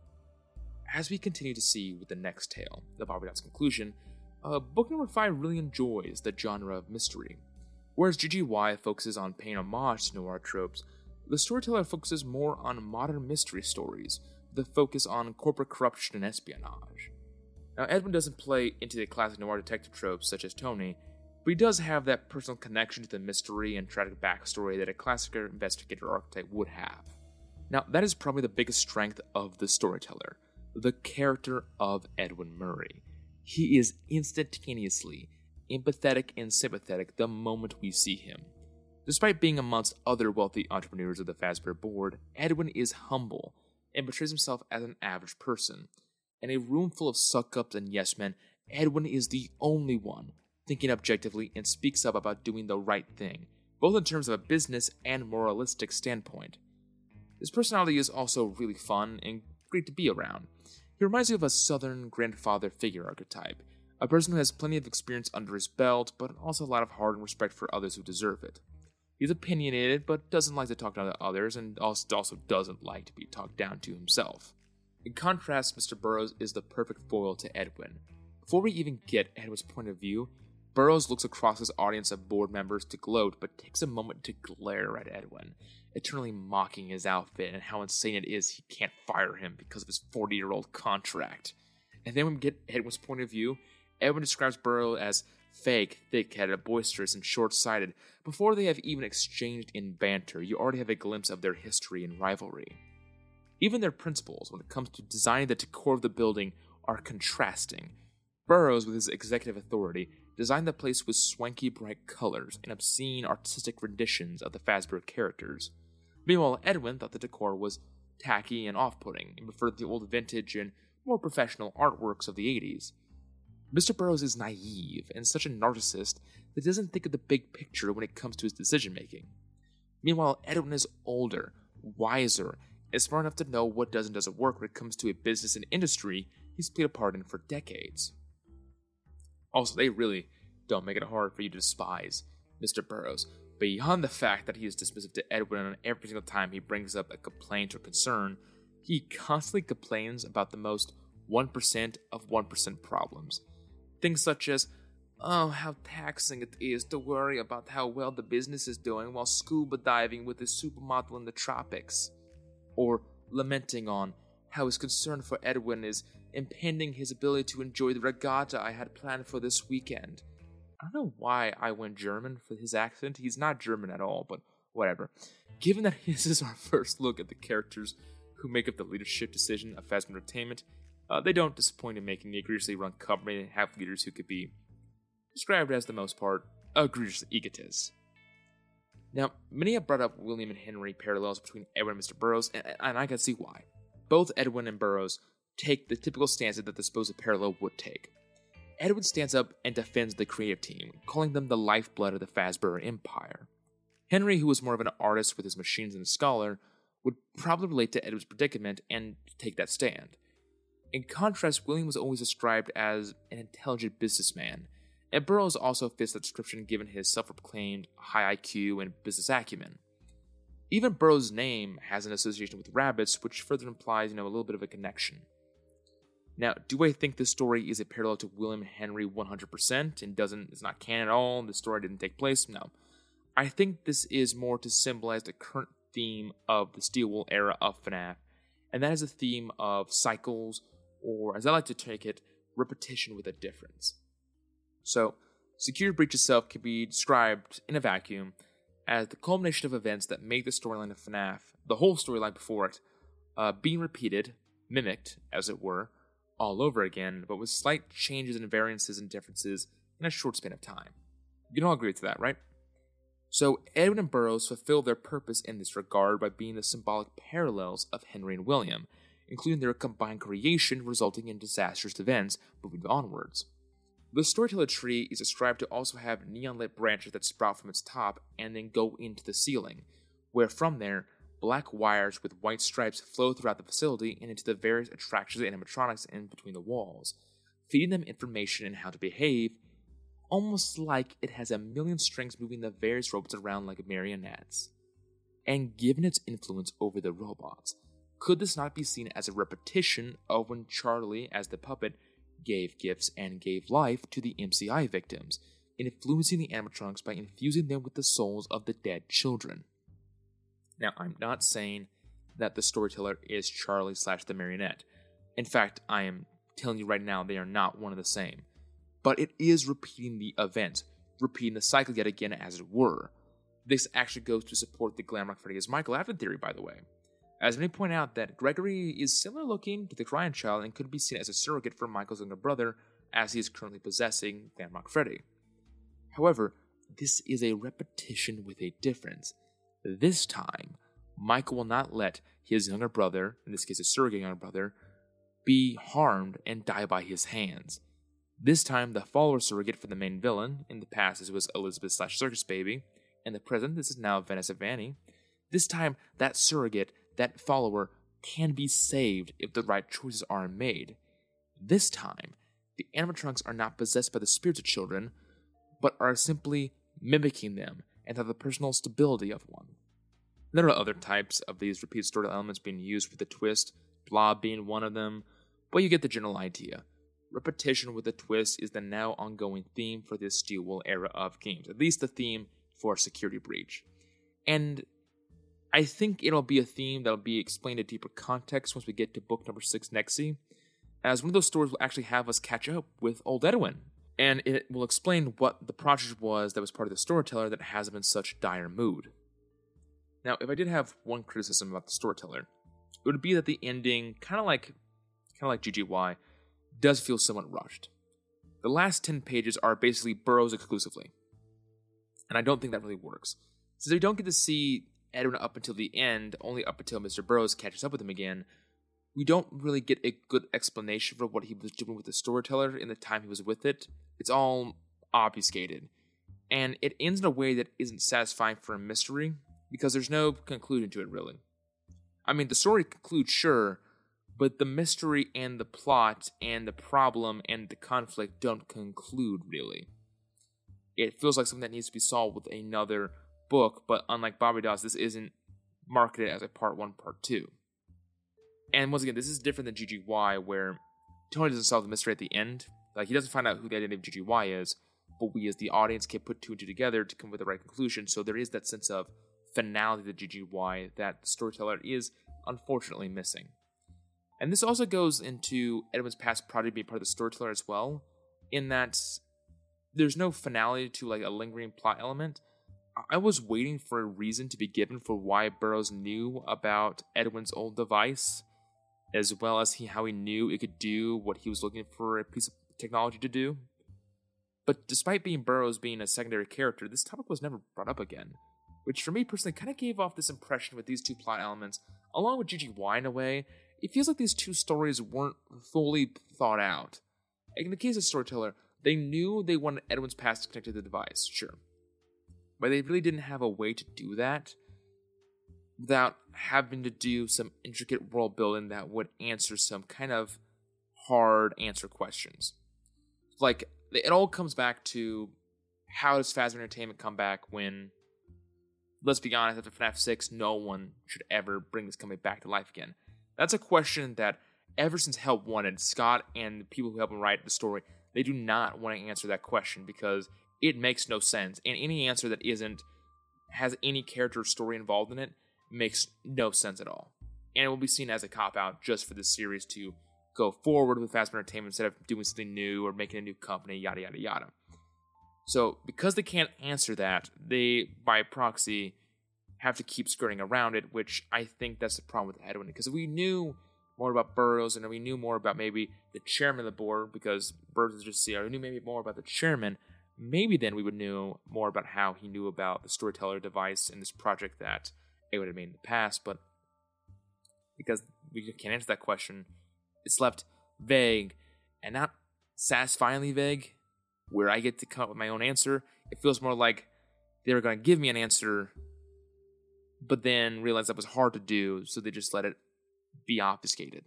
[SPEAKER 3] As we continue to see with the next tale, the Bobby Dot's conclusion, uh, book number five really enjoys the genre of mystery. Whereas G G Y focuses on paying homage to noir tropes, the storyteller focuses more on modern mystery stories, with a focus on corporate corruption and espionage. Now, Edwin doesn't play into the classic noir detective tropes such as Tony, but he does have that personal connection to the mystery and tragic backstory that a classic investigator archetype would have. Now, that is probably the biggest strength of the storyteller, the character of Edwin Murray. He is instantaneously empathetic and sympathetic the moment we see him. Despite being amongst other wealthy entrepreneurs of the Fazbear board, Edwin is humble and portrays himself as an average person. In a room full of suck-ups and yes-men, Edwin is the only one thinking objectively and speaks up about doing the right thing, both in terms of a business and moralistic standpoint. His personality is also really fun and great to be around. He reminds you of a southern grandfather figure archetype, a person who has plenty of experience under his belt, but also a lot of heart and respect for others who deserve it. He's opinionated, but doesn't like to talk down to others, and also doesn't like to be talked down to himself. In contrast, Mister Burroughs is the perfect foil to Edwin. Before we even get Edwin's point of view, Burroughs looks across his audience of board members to gloat, but takes a moment to glare at Edwin, eternally mocking his outfit and how insane it is he can't fire him because of his forty-year-old contract. And then when we get Edwin's point of view, Edwin describes Burroughs as fake, thick-headed, boisterous, and short-sighted. Before they have even exchanged in banter, you already have a glimpse of their history and rivalry. Even their principles, when it comes to designing the decor of the building, are contrasting. Burroughs, with his executive authority, designed the place with swanky bright colors and obscene artistic renditions of the Fazbear characters. Meanwhile, Edwin thought the decor was tacky and off-putting, and preferred the old vintage and more professional artworks of the eighties. Mister Burroughs is naive and such a narcissist that doesn't think of the big picture when it comes to his decision-making. Meanwhile, Edwin is older, wiser, and smart enough to know what does and doesn't work when it comes to a business and industry he's played a part in for decades. Also, they really don't make it hard for you to despise Mister Burroughs, beyond the fact that he is dismissive to Edwin every single time he brings up a complaint or concern. He constantly complains about the most one percent of one percent problems. Things such as, oh, how taxing it is to worry about how well the business is doing while scuba diving with a supermodel in the tropics. Or lamenting on how his concern for Edwin is impeding his ability to enjoy the regatta I had planned for this weekend. I don't know why I went German for his accent. He's not German at all, but whatever. Given that this is our first look at the characters who make up the leadership decision of Fazbear Entertainment, uh, they don't disappoint in making the egregiously run company and have leaders who could be described as, the most part, egregious egotists. Now, many have brought up William and Henry parallels between Edwin and Mister Burroughs, and, and I can see why. Both Edwin and Burroughs take the typical stance that the supposed parallel would take. Edwin stands up and defends the creative team, calling them the lifeblood of the Fazbear Empire. Henry, who was more of an artist with his machines than a scholar, would probably relate to Edwin's predicament and take that stand. In contrast, William was always described as an intelligent businessman, and Burroughs also fits that description given his self-proclaimed high I Q and business acumen. Even Burroughs' name has an association with rabbits, which further implies, you know, a little bit of a connection. Now, do I think this story is a parallel to William and Henry one hundred percent and doesn't, it's not canon at all, the story didn't take place? No. I think this is more to symbolize the current theme of the Steel Wool era of FNAF, and that is a theme of cycles, or as I like to take it, repetition with a difference. So, Security Breach itself can be described in a vacuum as the culmination of events that make the storyline of FNAF, the whole storyline before it, uh, being repeated, mimicked, as it were, all over again, but with slight changes and variances and differences in a short span of time. You can all agree to that, right? So Edwin and Burroughs fulfill their purpose in this regard by being the symbolic parallels of Henry and William, including their combined creation resulting in disastrous events moving onwards. The storyteller tree is described to also have neon-lit branches that sprout from its top and then go into the ceiling, where from there, black wires with white stripes flow throughout the facility and into the various attractions and animatronics in between the walls, feeding them information on how to behave, almost like it has a million strings moving the various robots around like marionettes. And given its influence over the robots, could this not be seen as a repetition of when Charlie, as the puppet, gave gifts and gave life to the M C I victims, influencing the animatronics by infusing them with the souls of the dead children? Now, I'm not saying that the storyteller is Charlie slash the marionette. In fact, I am telling you right now they are not one and the same. But it is repeating the event, repeating the cycle yet again as it were. This actually goes to support the Glamrock Freddy as Michael Afton theory, by the way. As many point out that Gregory is similar looking to the Crying Child and could be seen as a surrogate for Michael's younger brother as he is currently possessing Glamrock Freddy. However, this is a repetition with a difference. This time, Michael will not let his younger brother, in this case his surrogate younger brother, be harmed and die by his hands. This time, the follower surrogate for the main villain, in the past this was Elizabeth slash Circus Baby, in the present this is now Vanessa Vanny. This time, that surrogate, that follower, can be saved if the right choices are made. This time, the animatronics are not possessed by the spirits of children, but are simply mimicking them and have the personal stability of one. There are other types of these repeat story elements being used with a twist, Blob being one of them, but you get the general idea. Repetition with a twist is the now ongoing theme for this Steel era of games, at least the theme for Security Breach. And I think it'll be a theme that'll be explained in deeper context once we get to book number six, Nexi, as one of those stories will actually have us catch up with old Edwin, and it will explain what the project was that was part of the storyteller that has him in such dire mood. Now, if I did have one criticism about the storyteller, it would be that the ending, kind of like, kind of like G G Y, does feel somewhat rushed. The last ten pages are basically Burroughs exclusively, and I don't think that really works. Since we don't get to see Edwin up until the end, only up until Mister Burroughs catches up with him again, we don't really get a good explanation for what he was doing with the storyteller in the time he was with it. It's all obfuscated, and it ends in a way that isn't satisfying for a mystery, because there's no conclusion to it, really. I mean, the story concludes, sure, but the mystery and the plot and the problem and the conflict don't conclude, really. It feels like something that needs to be solved with another book, but unlike Barbados, this isn't marketed as a part one, part two. And once again, this is different than G G Y, where Tony doesn't solve the mystery at the end. Like, he doesn't find out who the identity of G G Y is, but we as the audience can put two and two together to come with the right conclusion, so there is that sense of finality to G G Y that the storyteller is unfortunately missing. And this also goes into Edwin's past project being part of the storyteller as well, in that there's no finality to like a lingering plot element. I was waiting for a reason to be given for why Burroughs knew about Edwin's old device, as well as he, how he knew it could do what he was looking for a piece of technology to do. But despite being Burroughs being a secondary character, this topic was never brought up again, which for me personally kind of gave off this impression with these two plot elements, along with G G Y in a way. It feels like these two stories weren't fully thought out. In the case of Storyteller, they knew they wanted Edwin's past to connect to the device, sure. But they really didn't have a way to do that without having to do some intricate world building that would answer some kind of hard answer questions. Like, it all comes back to, how does Fazbear Entertainment come back when, let's be honest, after FNAF six, no one should ever bring this company back to life again? That's a question that, ever since Help Wanted, Scott and the people who help him write the story, they do not want to answer that question because it makes no sense. And any answer that isn't, has any character or story involved in it, makes no sense at all. And it will be seen as a cop-out just for this series to go forward with Fazbear Entertainment instead of doing something new or making a new company, yada, yada, yada. So, because they can't answer that, they, by proxy, have to keep skirting around it, which I think that's the problem with Edwin, because we knew more about Burroughs, and we knew more about maybe the chairman of the board, because Burroughs is just C E O. We knew maybe more about the chairman. Maybe then we would know more about how he knew about the storyteller device and this project that A would have made in the past, but because we can't answer that question, it's left vague, and not satisfyingly vague, where I get to come up with my own answer. It feels more like they were going to give me an answer, but then realized that was hard to do, so they just let it be obfuscated.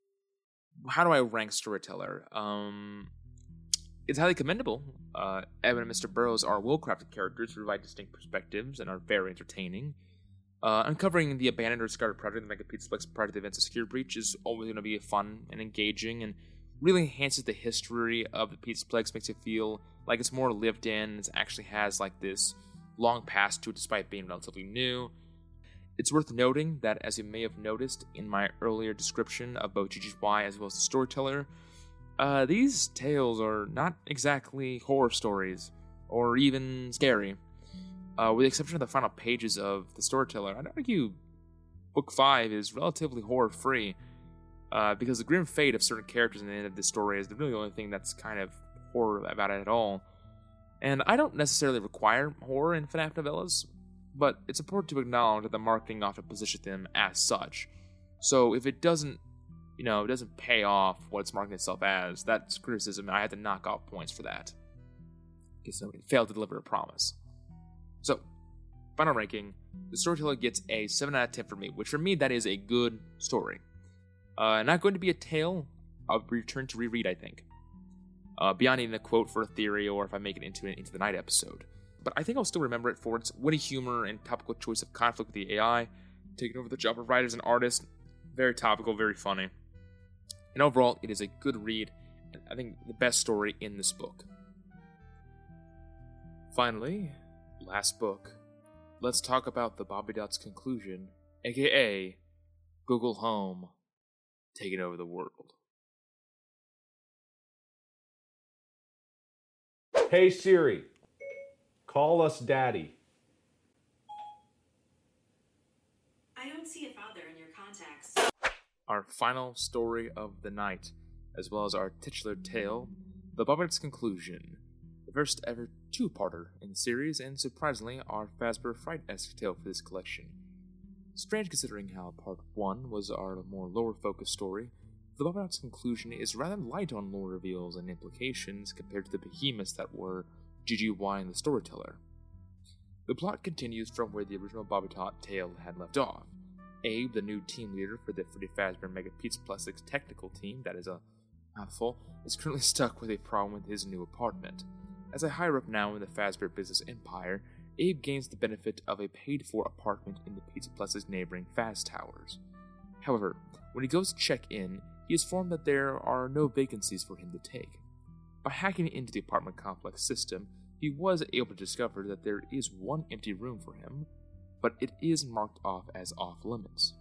[SPEAKER 3] How do I rank Storyteller? Um, it's highly commendable. Uh, Evan and Mister Burroughs are well-crafted characters who provide distinct perspectives and are very entertaining. Uh, uncovering the abandoned or discarded project that Mega Pizzaplex prior to the events of Secure Breach is always going to be fun and engaging, and really enhances the history of the Pizzaplex, makes it feel like it's more lived in. It actually has like this long past to it despite being relatively new. It's worth noting that, as you may have noticed in my earlier description of both G G Y as well as the Storyteller, uh, these tales are not exactly horror stories, or even scary. Uh, with the exception of the final pages of the Storyteller, I'd argue Book five is relatively horror-free, uh, because the grim fate of certain characters in the end of this story is the really only thing that's kind of horror about it at all. And I don't necessarily require horror in F NAF novellas, but it's important to acknowledge that the marketing often positions them as such. So if it doesn't, you know, it doesn't pay off what it's marketing itself as, that's criticism, and I had to knock off points for that, because it failed to deliver a promise. So, final ranking, the Storyteller gets a seven out of ten for me, which for me, that is a good story. Uh, not going to be a tale I'll return to reread, I think. Uh, beyond even a quote for a theory, or if I make it into an Into the Night episode. But I think I'll still remember it for its witty humor and topical choice of conflict with the A I, taking over the job of writers and artists. Very topical, very funny. And overall, it is a good read, and I think the best story in this book. Finally, last book. Let's talk about the Bobby Dots conclusion, aka Google Home taking over the world.
[SPEAKER 5] Hey Siri, call us Daddy.
[SPEAKER 11] I don't see a father in your contacts.
[SPEAKER 3] Our final story of the night, as well as our titular tale, the Bobby Dots conclusion. The first ever two-parter in the series, and surprisingly, our Fazbear Fright-esque tale for this collection. Strange considering how part one was our more lore-focused story, the Bobby Dots conclusion is rather light on lore reveals and implications compared to the behemoths that were G G Y and the Storyteller. The plot continues from where the original Bobby Dot tale had left off. Abe, the new team leader for the Freddy Fazbear Mega Pizzaplex technical team, that is a mouthful, is currently stuck with a problem with his new apartment. As a higher up now in the Fazbear business empire, Abe gains the benefit of a paid-for apartment in the Pizzaplex's neighboring Faz Towers. However, when he goes to check in, he is informed that there are no vacancies for him to take. By hacking into the apartment complex system, he was able to discover that there is one empty room for him, but it is marked off as off-limits.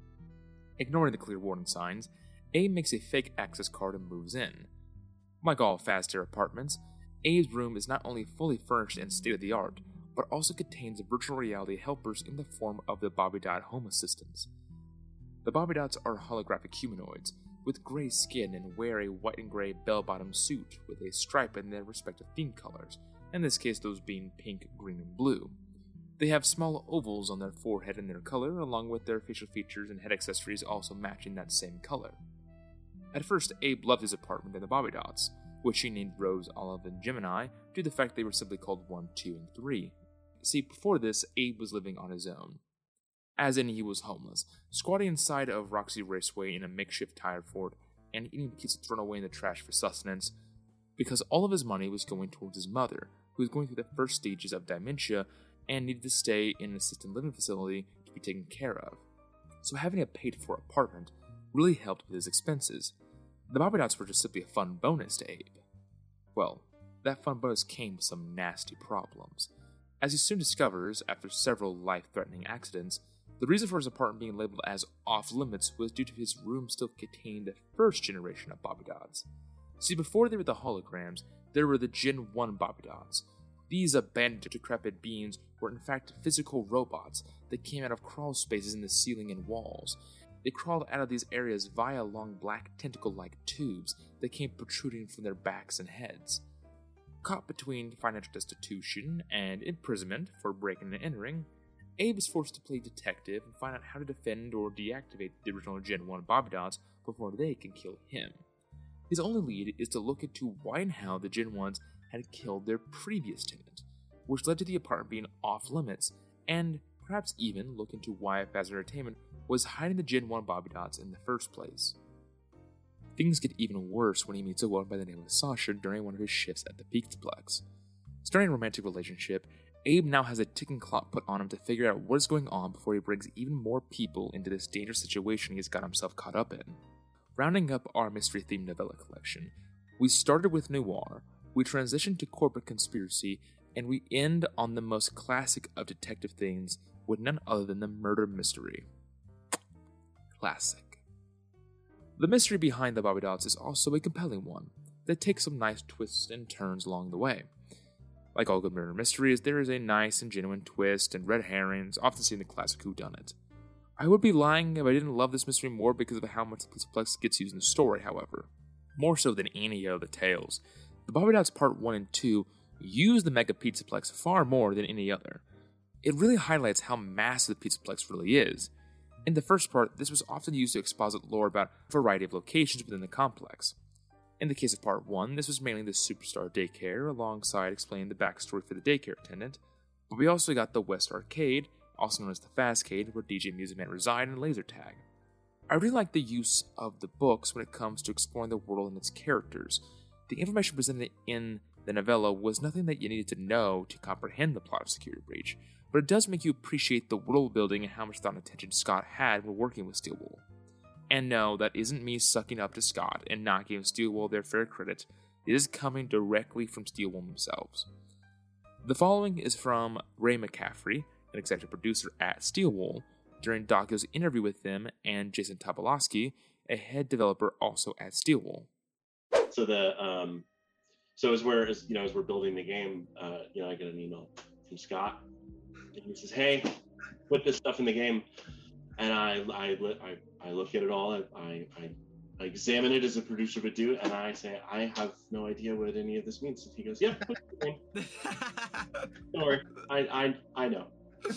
[SPEAKER 3] Ignoring the clear warning signs, Abe makes a fake access card and moves in. Like all Fazbear apartments, Abe's room is not only fully furnished and state-of-the-art, but also contains virtual reality helpers in the form of the Bobby Dot home assistants. The Bobby Dots are holographic humanoids, with gray skin and wear a white and gray bell-bottom suit with a stripe in their respective theme colors, in this case those being pink, green, and blue. They have small ovals on their forehead in their color, along with their facial features and head accessories also matching that same color. At first, Abe loved his apartment and the Bobby Dots, which he named Rose, Olive, and Gemini, due to the fact they were simply called one, two, and three. See, before this, Abe was living on his own. As in, he was homeless, squatting inside of Roxy Raceway in a makeshift tire fort, and eating pizza thrown away in the trash for sustenance, because all of his money was going towards his mother, who was going through the first stages of dementia, and needed to stay in an assisted living facility to be taken care of. So having a paid-for apartment really helped with his expenses. The Bobby Dots were just simply a fun bonus to Abe. Well, that fun bonus came with some nasty problems. As he soon discovers, after several life-threatening accidents, the reason for his apartment being labeled as off-limits was due to his room still containing the first generation of Bobby Dots. See, before they were the holograms, there were the Gen one Bobby Dots. These abandoned, decrepit beings were in fact physical robots that came out of crawl spaces in the ceiling and walls. They crawled out of these areas via long black tentacle-like tubes that came protruding from their backs and heads. Caught between financial destitution and imprisonment for breaking and entering, Abe is forced to play detective and find out how to defend or deactivate the original Gen one Bobby Dots before they can kill him. His only lead is to look into why and how the Gen ones had killed their previous tenant, which led to the apartment being off-limits, and perhaps even look into why Fazbear Entertainment was hiding the Gen one Bobby Dots in the first place. Things get even worse when he meets a woman by the name of Sasha during one of his shifts at the Pizzaplex. Starting a romantic relationship, Abe now has a ticking clock put on him to figure out what is going on before he brings even more people into this dangerous situation he has got himself caught up in. Rounding up our mystery-themed novella collection, we started with noir, we transitioned to corporate conspiracy, and we end on the most classic of detective things with none other than the murder mystery. Classic. The mystery behind the Bobby Dots is also a compelling one that takes some nice twists and turns along the way. Like all good murder mysteries, there is a nice and genuine twist and red herrings, often seen in the classic whodunit. I would be lying if I didn't love this mystery more because of how much the Pizzaplex gets used in the story, however. More so than any of the tales. The Bobby Dots Part one and two use the Mega Pizzaplex far more than any other. It really highlights how massive the Pizzaplex really is. In the first part, this was often used to exposit lore about a variety of locations within the complex. In the case of Part one, this was mainly the Superstar Daycare, alongside explaining the backstory for the daycare attendant, but we also got the West Arcade, also known as the Fazcade, where D J Music Man reside, and laser tag. I really like the use of the books when it comes to exploring the world and its characters. The information presented in the novella was nothing that you needed to know to comprehend the plot of Security Breach, but it does make you appreciate the world building and how much thought and attention Scott had when working with Steel Wool. And no, that isn't me sucking up to Scott and not giving Steel Wool their fair credit. It is coming directly from Steel Wool themselves. The following is from Ray McCaffrey, an executive producer at Steel Wool, during Daco's interview with them, and Jason Tobolowsky, a head developer also at Steel Wool.
[SPEAKER 12] So the um, so as we're as you know as we're building the game, uh, you know, I get an email from Scott, and he says, "Hey, put this stuff in the game," and I I I, I look at it all, I, I I examine it as a producer would do, and I say, "I have no idea what any of this means." And he goes, "Yeah, put it in the game. Don't worry, I I I know."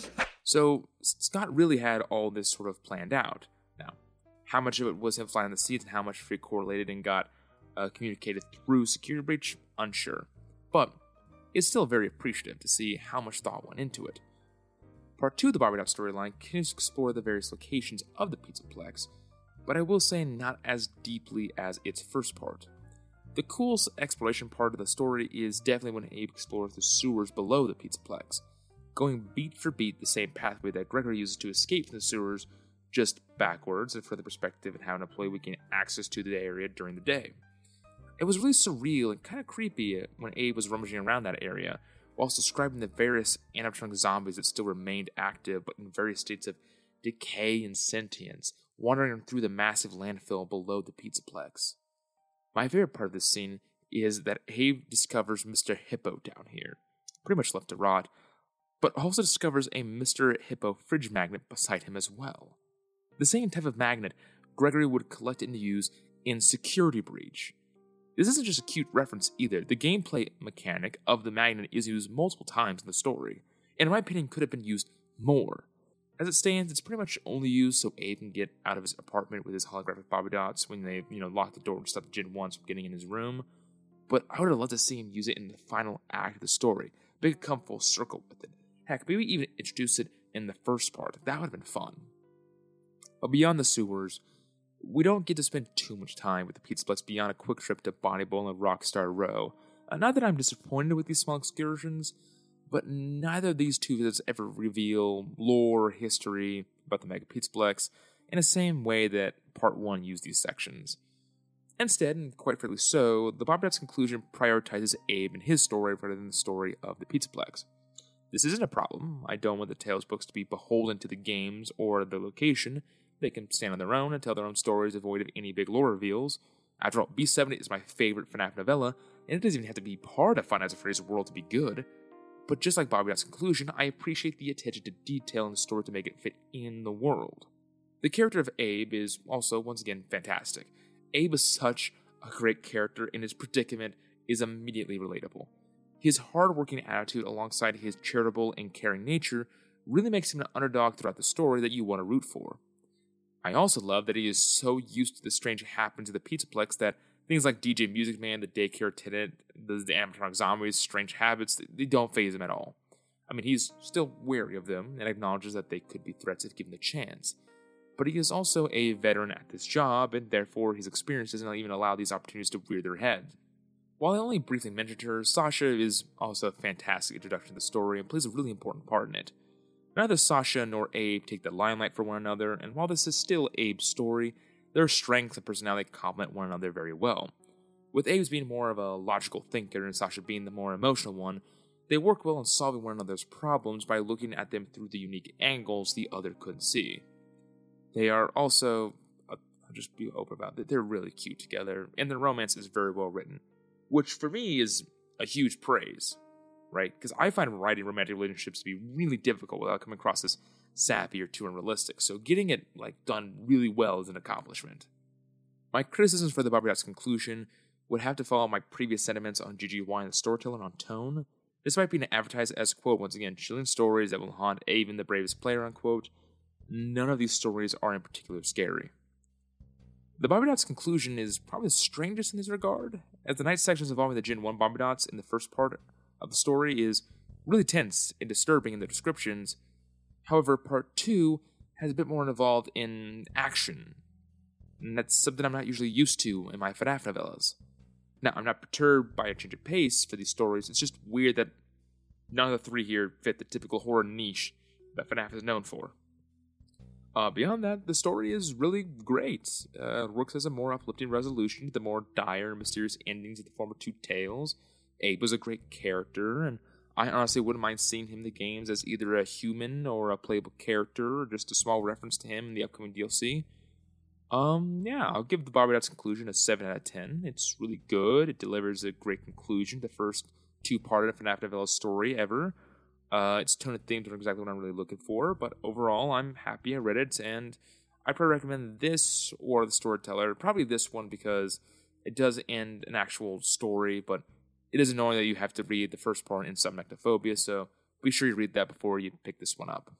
[SPEAKER 3] So Scott really had all this sort of planned out. Now, how much of it was him flying on the seats and how much of it correlated and got uh, communicated through Security Breach, unsure. But it's still very appreciative to see how much thought went into it. Part two of the Bobby Dots storyline continues to explore the various locations of the Pizzaplex, but I will say not as deeply as its first part. The coolest exploration part of the story is definitely when Abe explores the sewers below the Pizzaplex, going beat for beat the same pathway that Gregory uses to escape from the sewers, just backwards and from the perspective and how an employee would gain access to the area during the day. It was really surreal and kind of creepy when Abe was rummaging around that area, whilst describing the various animatronic zombies that still remained active but in various states of decay and sentience, wandering through the massive landfill below the Pizzaplex. My favorite part of this scene is that Abe discovers Mister Hippo down here, pretty much left to rot, but also discovers a Mister Hippo fridge magnet beside him as well. The same type of magnet Gregory would collect and use in Security Breach. This isn't just a cute reference either. The gameplay mechanic of the magnet is used multiple times in the story, and in my opinion could have been used more. As it stands, it's pretty much only used so Abe can get out of his apartment with his holographic Bobby Dots when they, you know, lock the door and stop the Gen ones from getting in his room. But I would have loved to see him use it in the final act of the story. They could come full circle with it. Heck, maybe even introduce it in the first part. That would have been fun. But beyond the sewers, we don't get to spend too much time with the Pizzaplex beyond a quick trip to Bonnie Bowl and Rockstar Row. Uh, not that I'm disappointed with these small excursions, but neither of these two visits ever reveal lore or history about the Mega Pizzaplex in the same way that Part one used these sections. Instead, and quite fairly so, the Bobby Dots conclusion prioritizes Abe and his story rather than the story of the Pizzaplex. This isn't a problem. I don't want the Tales books to be beholden to the games or the location. They can stand on their own and tell their own stories devoid of any big lore reveals. After all, B seventy is my favorite FNAF novella, and it doesn't even have to be part of Five Nights at Freddy's world to be good. But just like Bobby Dots' conclusion, I appreciate the attention to detail in the story to make it fit in the world. The character of Abe is also, once again, fantastic. Abe is such a great character, and his predicament is immediately relatable. His hard-working attitude alongside his charitable and caring nature really makes him an underdog throughout the story that you want to root for. I also love that he is so used to the strange happenings of the Pizzaplex that things like D J Music Man, the daycare attendant, the, the animatronic zombies, strange habits, they don't faze him at all. I mean, he's still wary of them and acknowledges that they could be threats if given the chance. But he is also a veteran at this job, and therefore his experience doesn't even allow these opportunities to rear their head. While I only briefly mentioned her, Sasha is also a fantastic introduction to the story and plays a really important part in it. Neither Sasha nor Abe take the limelight for one another, and while this is still Abe's story, their strengths and personality complement one another very well. With Abe's being more of a logical thinker and Sasha being the more emotional one, they work well in solving one another's problems by looking at them through the unique angles the other couldn't see. They are also, I'll just be open about it, they're really cute together, and their romance is very well written, which for me is a huge praise, right? Because I find writing romantic relationships to be really difficult without coming across as sappy or too unrealistic, so getting it like done really well is an accomplishment. My criticisms for the Barbie Dots conclusion would have to follow my previous sentiments on G G Y and the storyteller on tone. Despite being advertised as, quote, once again, chilling stories that will haunt even the bravest player, unquote, none of these stories are in particular scary. The Barbie Dots conclusion is probably the strangest in this regard, as the night sections involving the Gen one Barbie Dots in the first part of the story is really tense and disturbing in the descriptions. However, part two has a bit more involved in action, and that's something I'm not usually used to in my F NAF novellas. Now, I'm not perturbed by a change of pace for these stories, it's just weird that none of the three here fit the typical horror niche that F NAF is known for. Uh, beyond that, the story is really great. Uh, it works as a more uplifting resolution to the more dire, mysterious endings of the former two tales. Abe was a great character, and I honestly wouldn't mind seeing him in the games as either a human or a playable character, or just a small reference to him in the upcoming D L C. Um, yeah, I'll give the Barbie Dots conclusion a seven out of ten. It's really good. It delivers a great conclusion to the first two-part of F NAF novella's story ever. Uh, its tone and themes are exactly what I'm really looking for, but overall, I'm happy I read it, and I'd probably recommend this or The Storyteller. Probably this one because it does end an actual story, but it is annoying that you have to read the first part in Subnectophobia, so be sure you read that before you pick this one up.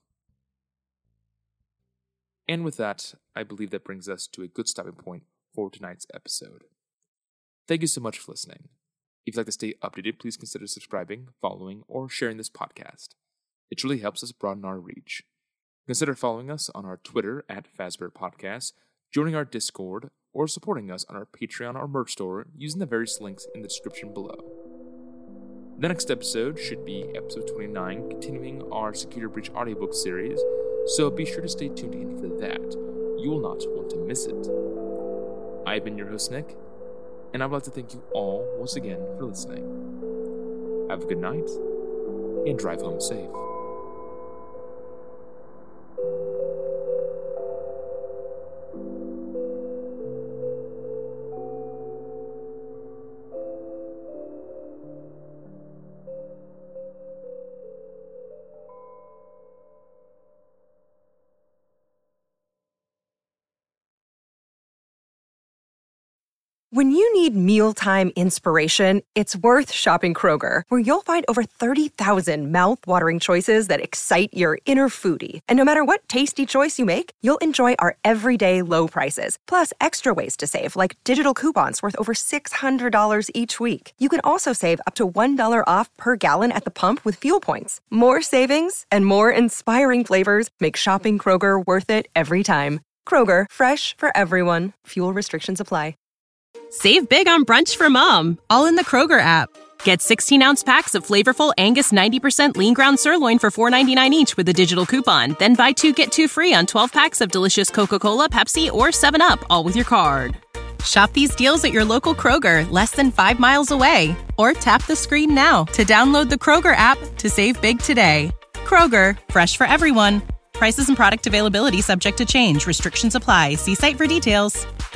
[SPEAKER 3] And with that, I believe that brings us to a good stopping point for tonight's episode. Thank you so much for listening. If you'd like to stay updated, please consider subscribing, following, or sharing this podcast. It really helps us broaden our reach. Consider following us on our Twitter at Fazbear Podcast, joining our Discord, or supporting us on our Patreon or merch store using the various links in the description below. The next episode should be episode twenty-nine, continuing our Security Breach audiobook series, so be sure to stay tuned in for that. You will not want to miss it. I've been your host, Nick, and I'd like to thank you all once again for listening. Have a good night, and drive home safe.
[SPEAKER 2] When you need mealtime inspiration, it's worth shopping Kroger, where you'll find over thirty thousand mouth-watering choices that excite your inner foodie. And no matter what tasty choice you make, you'll enjoy our everyday low prices, plus extra ways to save, like digital coupons worth over six hundred dollars each week. You can also save up to one dollar off per gallon at the pump with fuel points. More savings and more inspiring flavors make shopping Kroger worth it every time. Kroger, fresh for everyone. Fuel restrictions apply.
[SPEAKER 7] Save big on brunch for mom, all in the Kroger app. Get sixteen-ounce packs of flavorful Angus ninety percent lean ground sirloin for four ninety-nine each with a digital coupon. Then buy two, get two free on twelve packs of delicious Coca-Cola, Pepsi, or seven up, all with your card. Shop these deals at your local Kroger, less than five miles away. Or tap the screen now to download the Kroger app to save big today. Kroger, fresh for everyone. Prices and product availability subject to change. Restrictions apply. See site for details.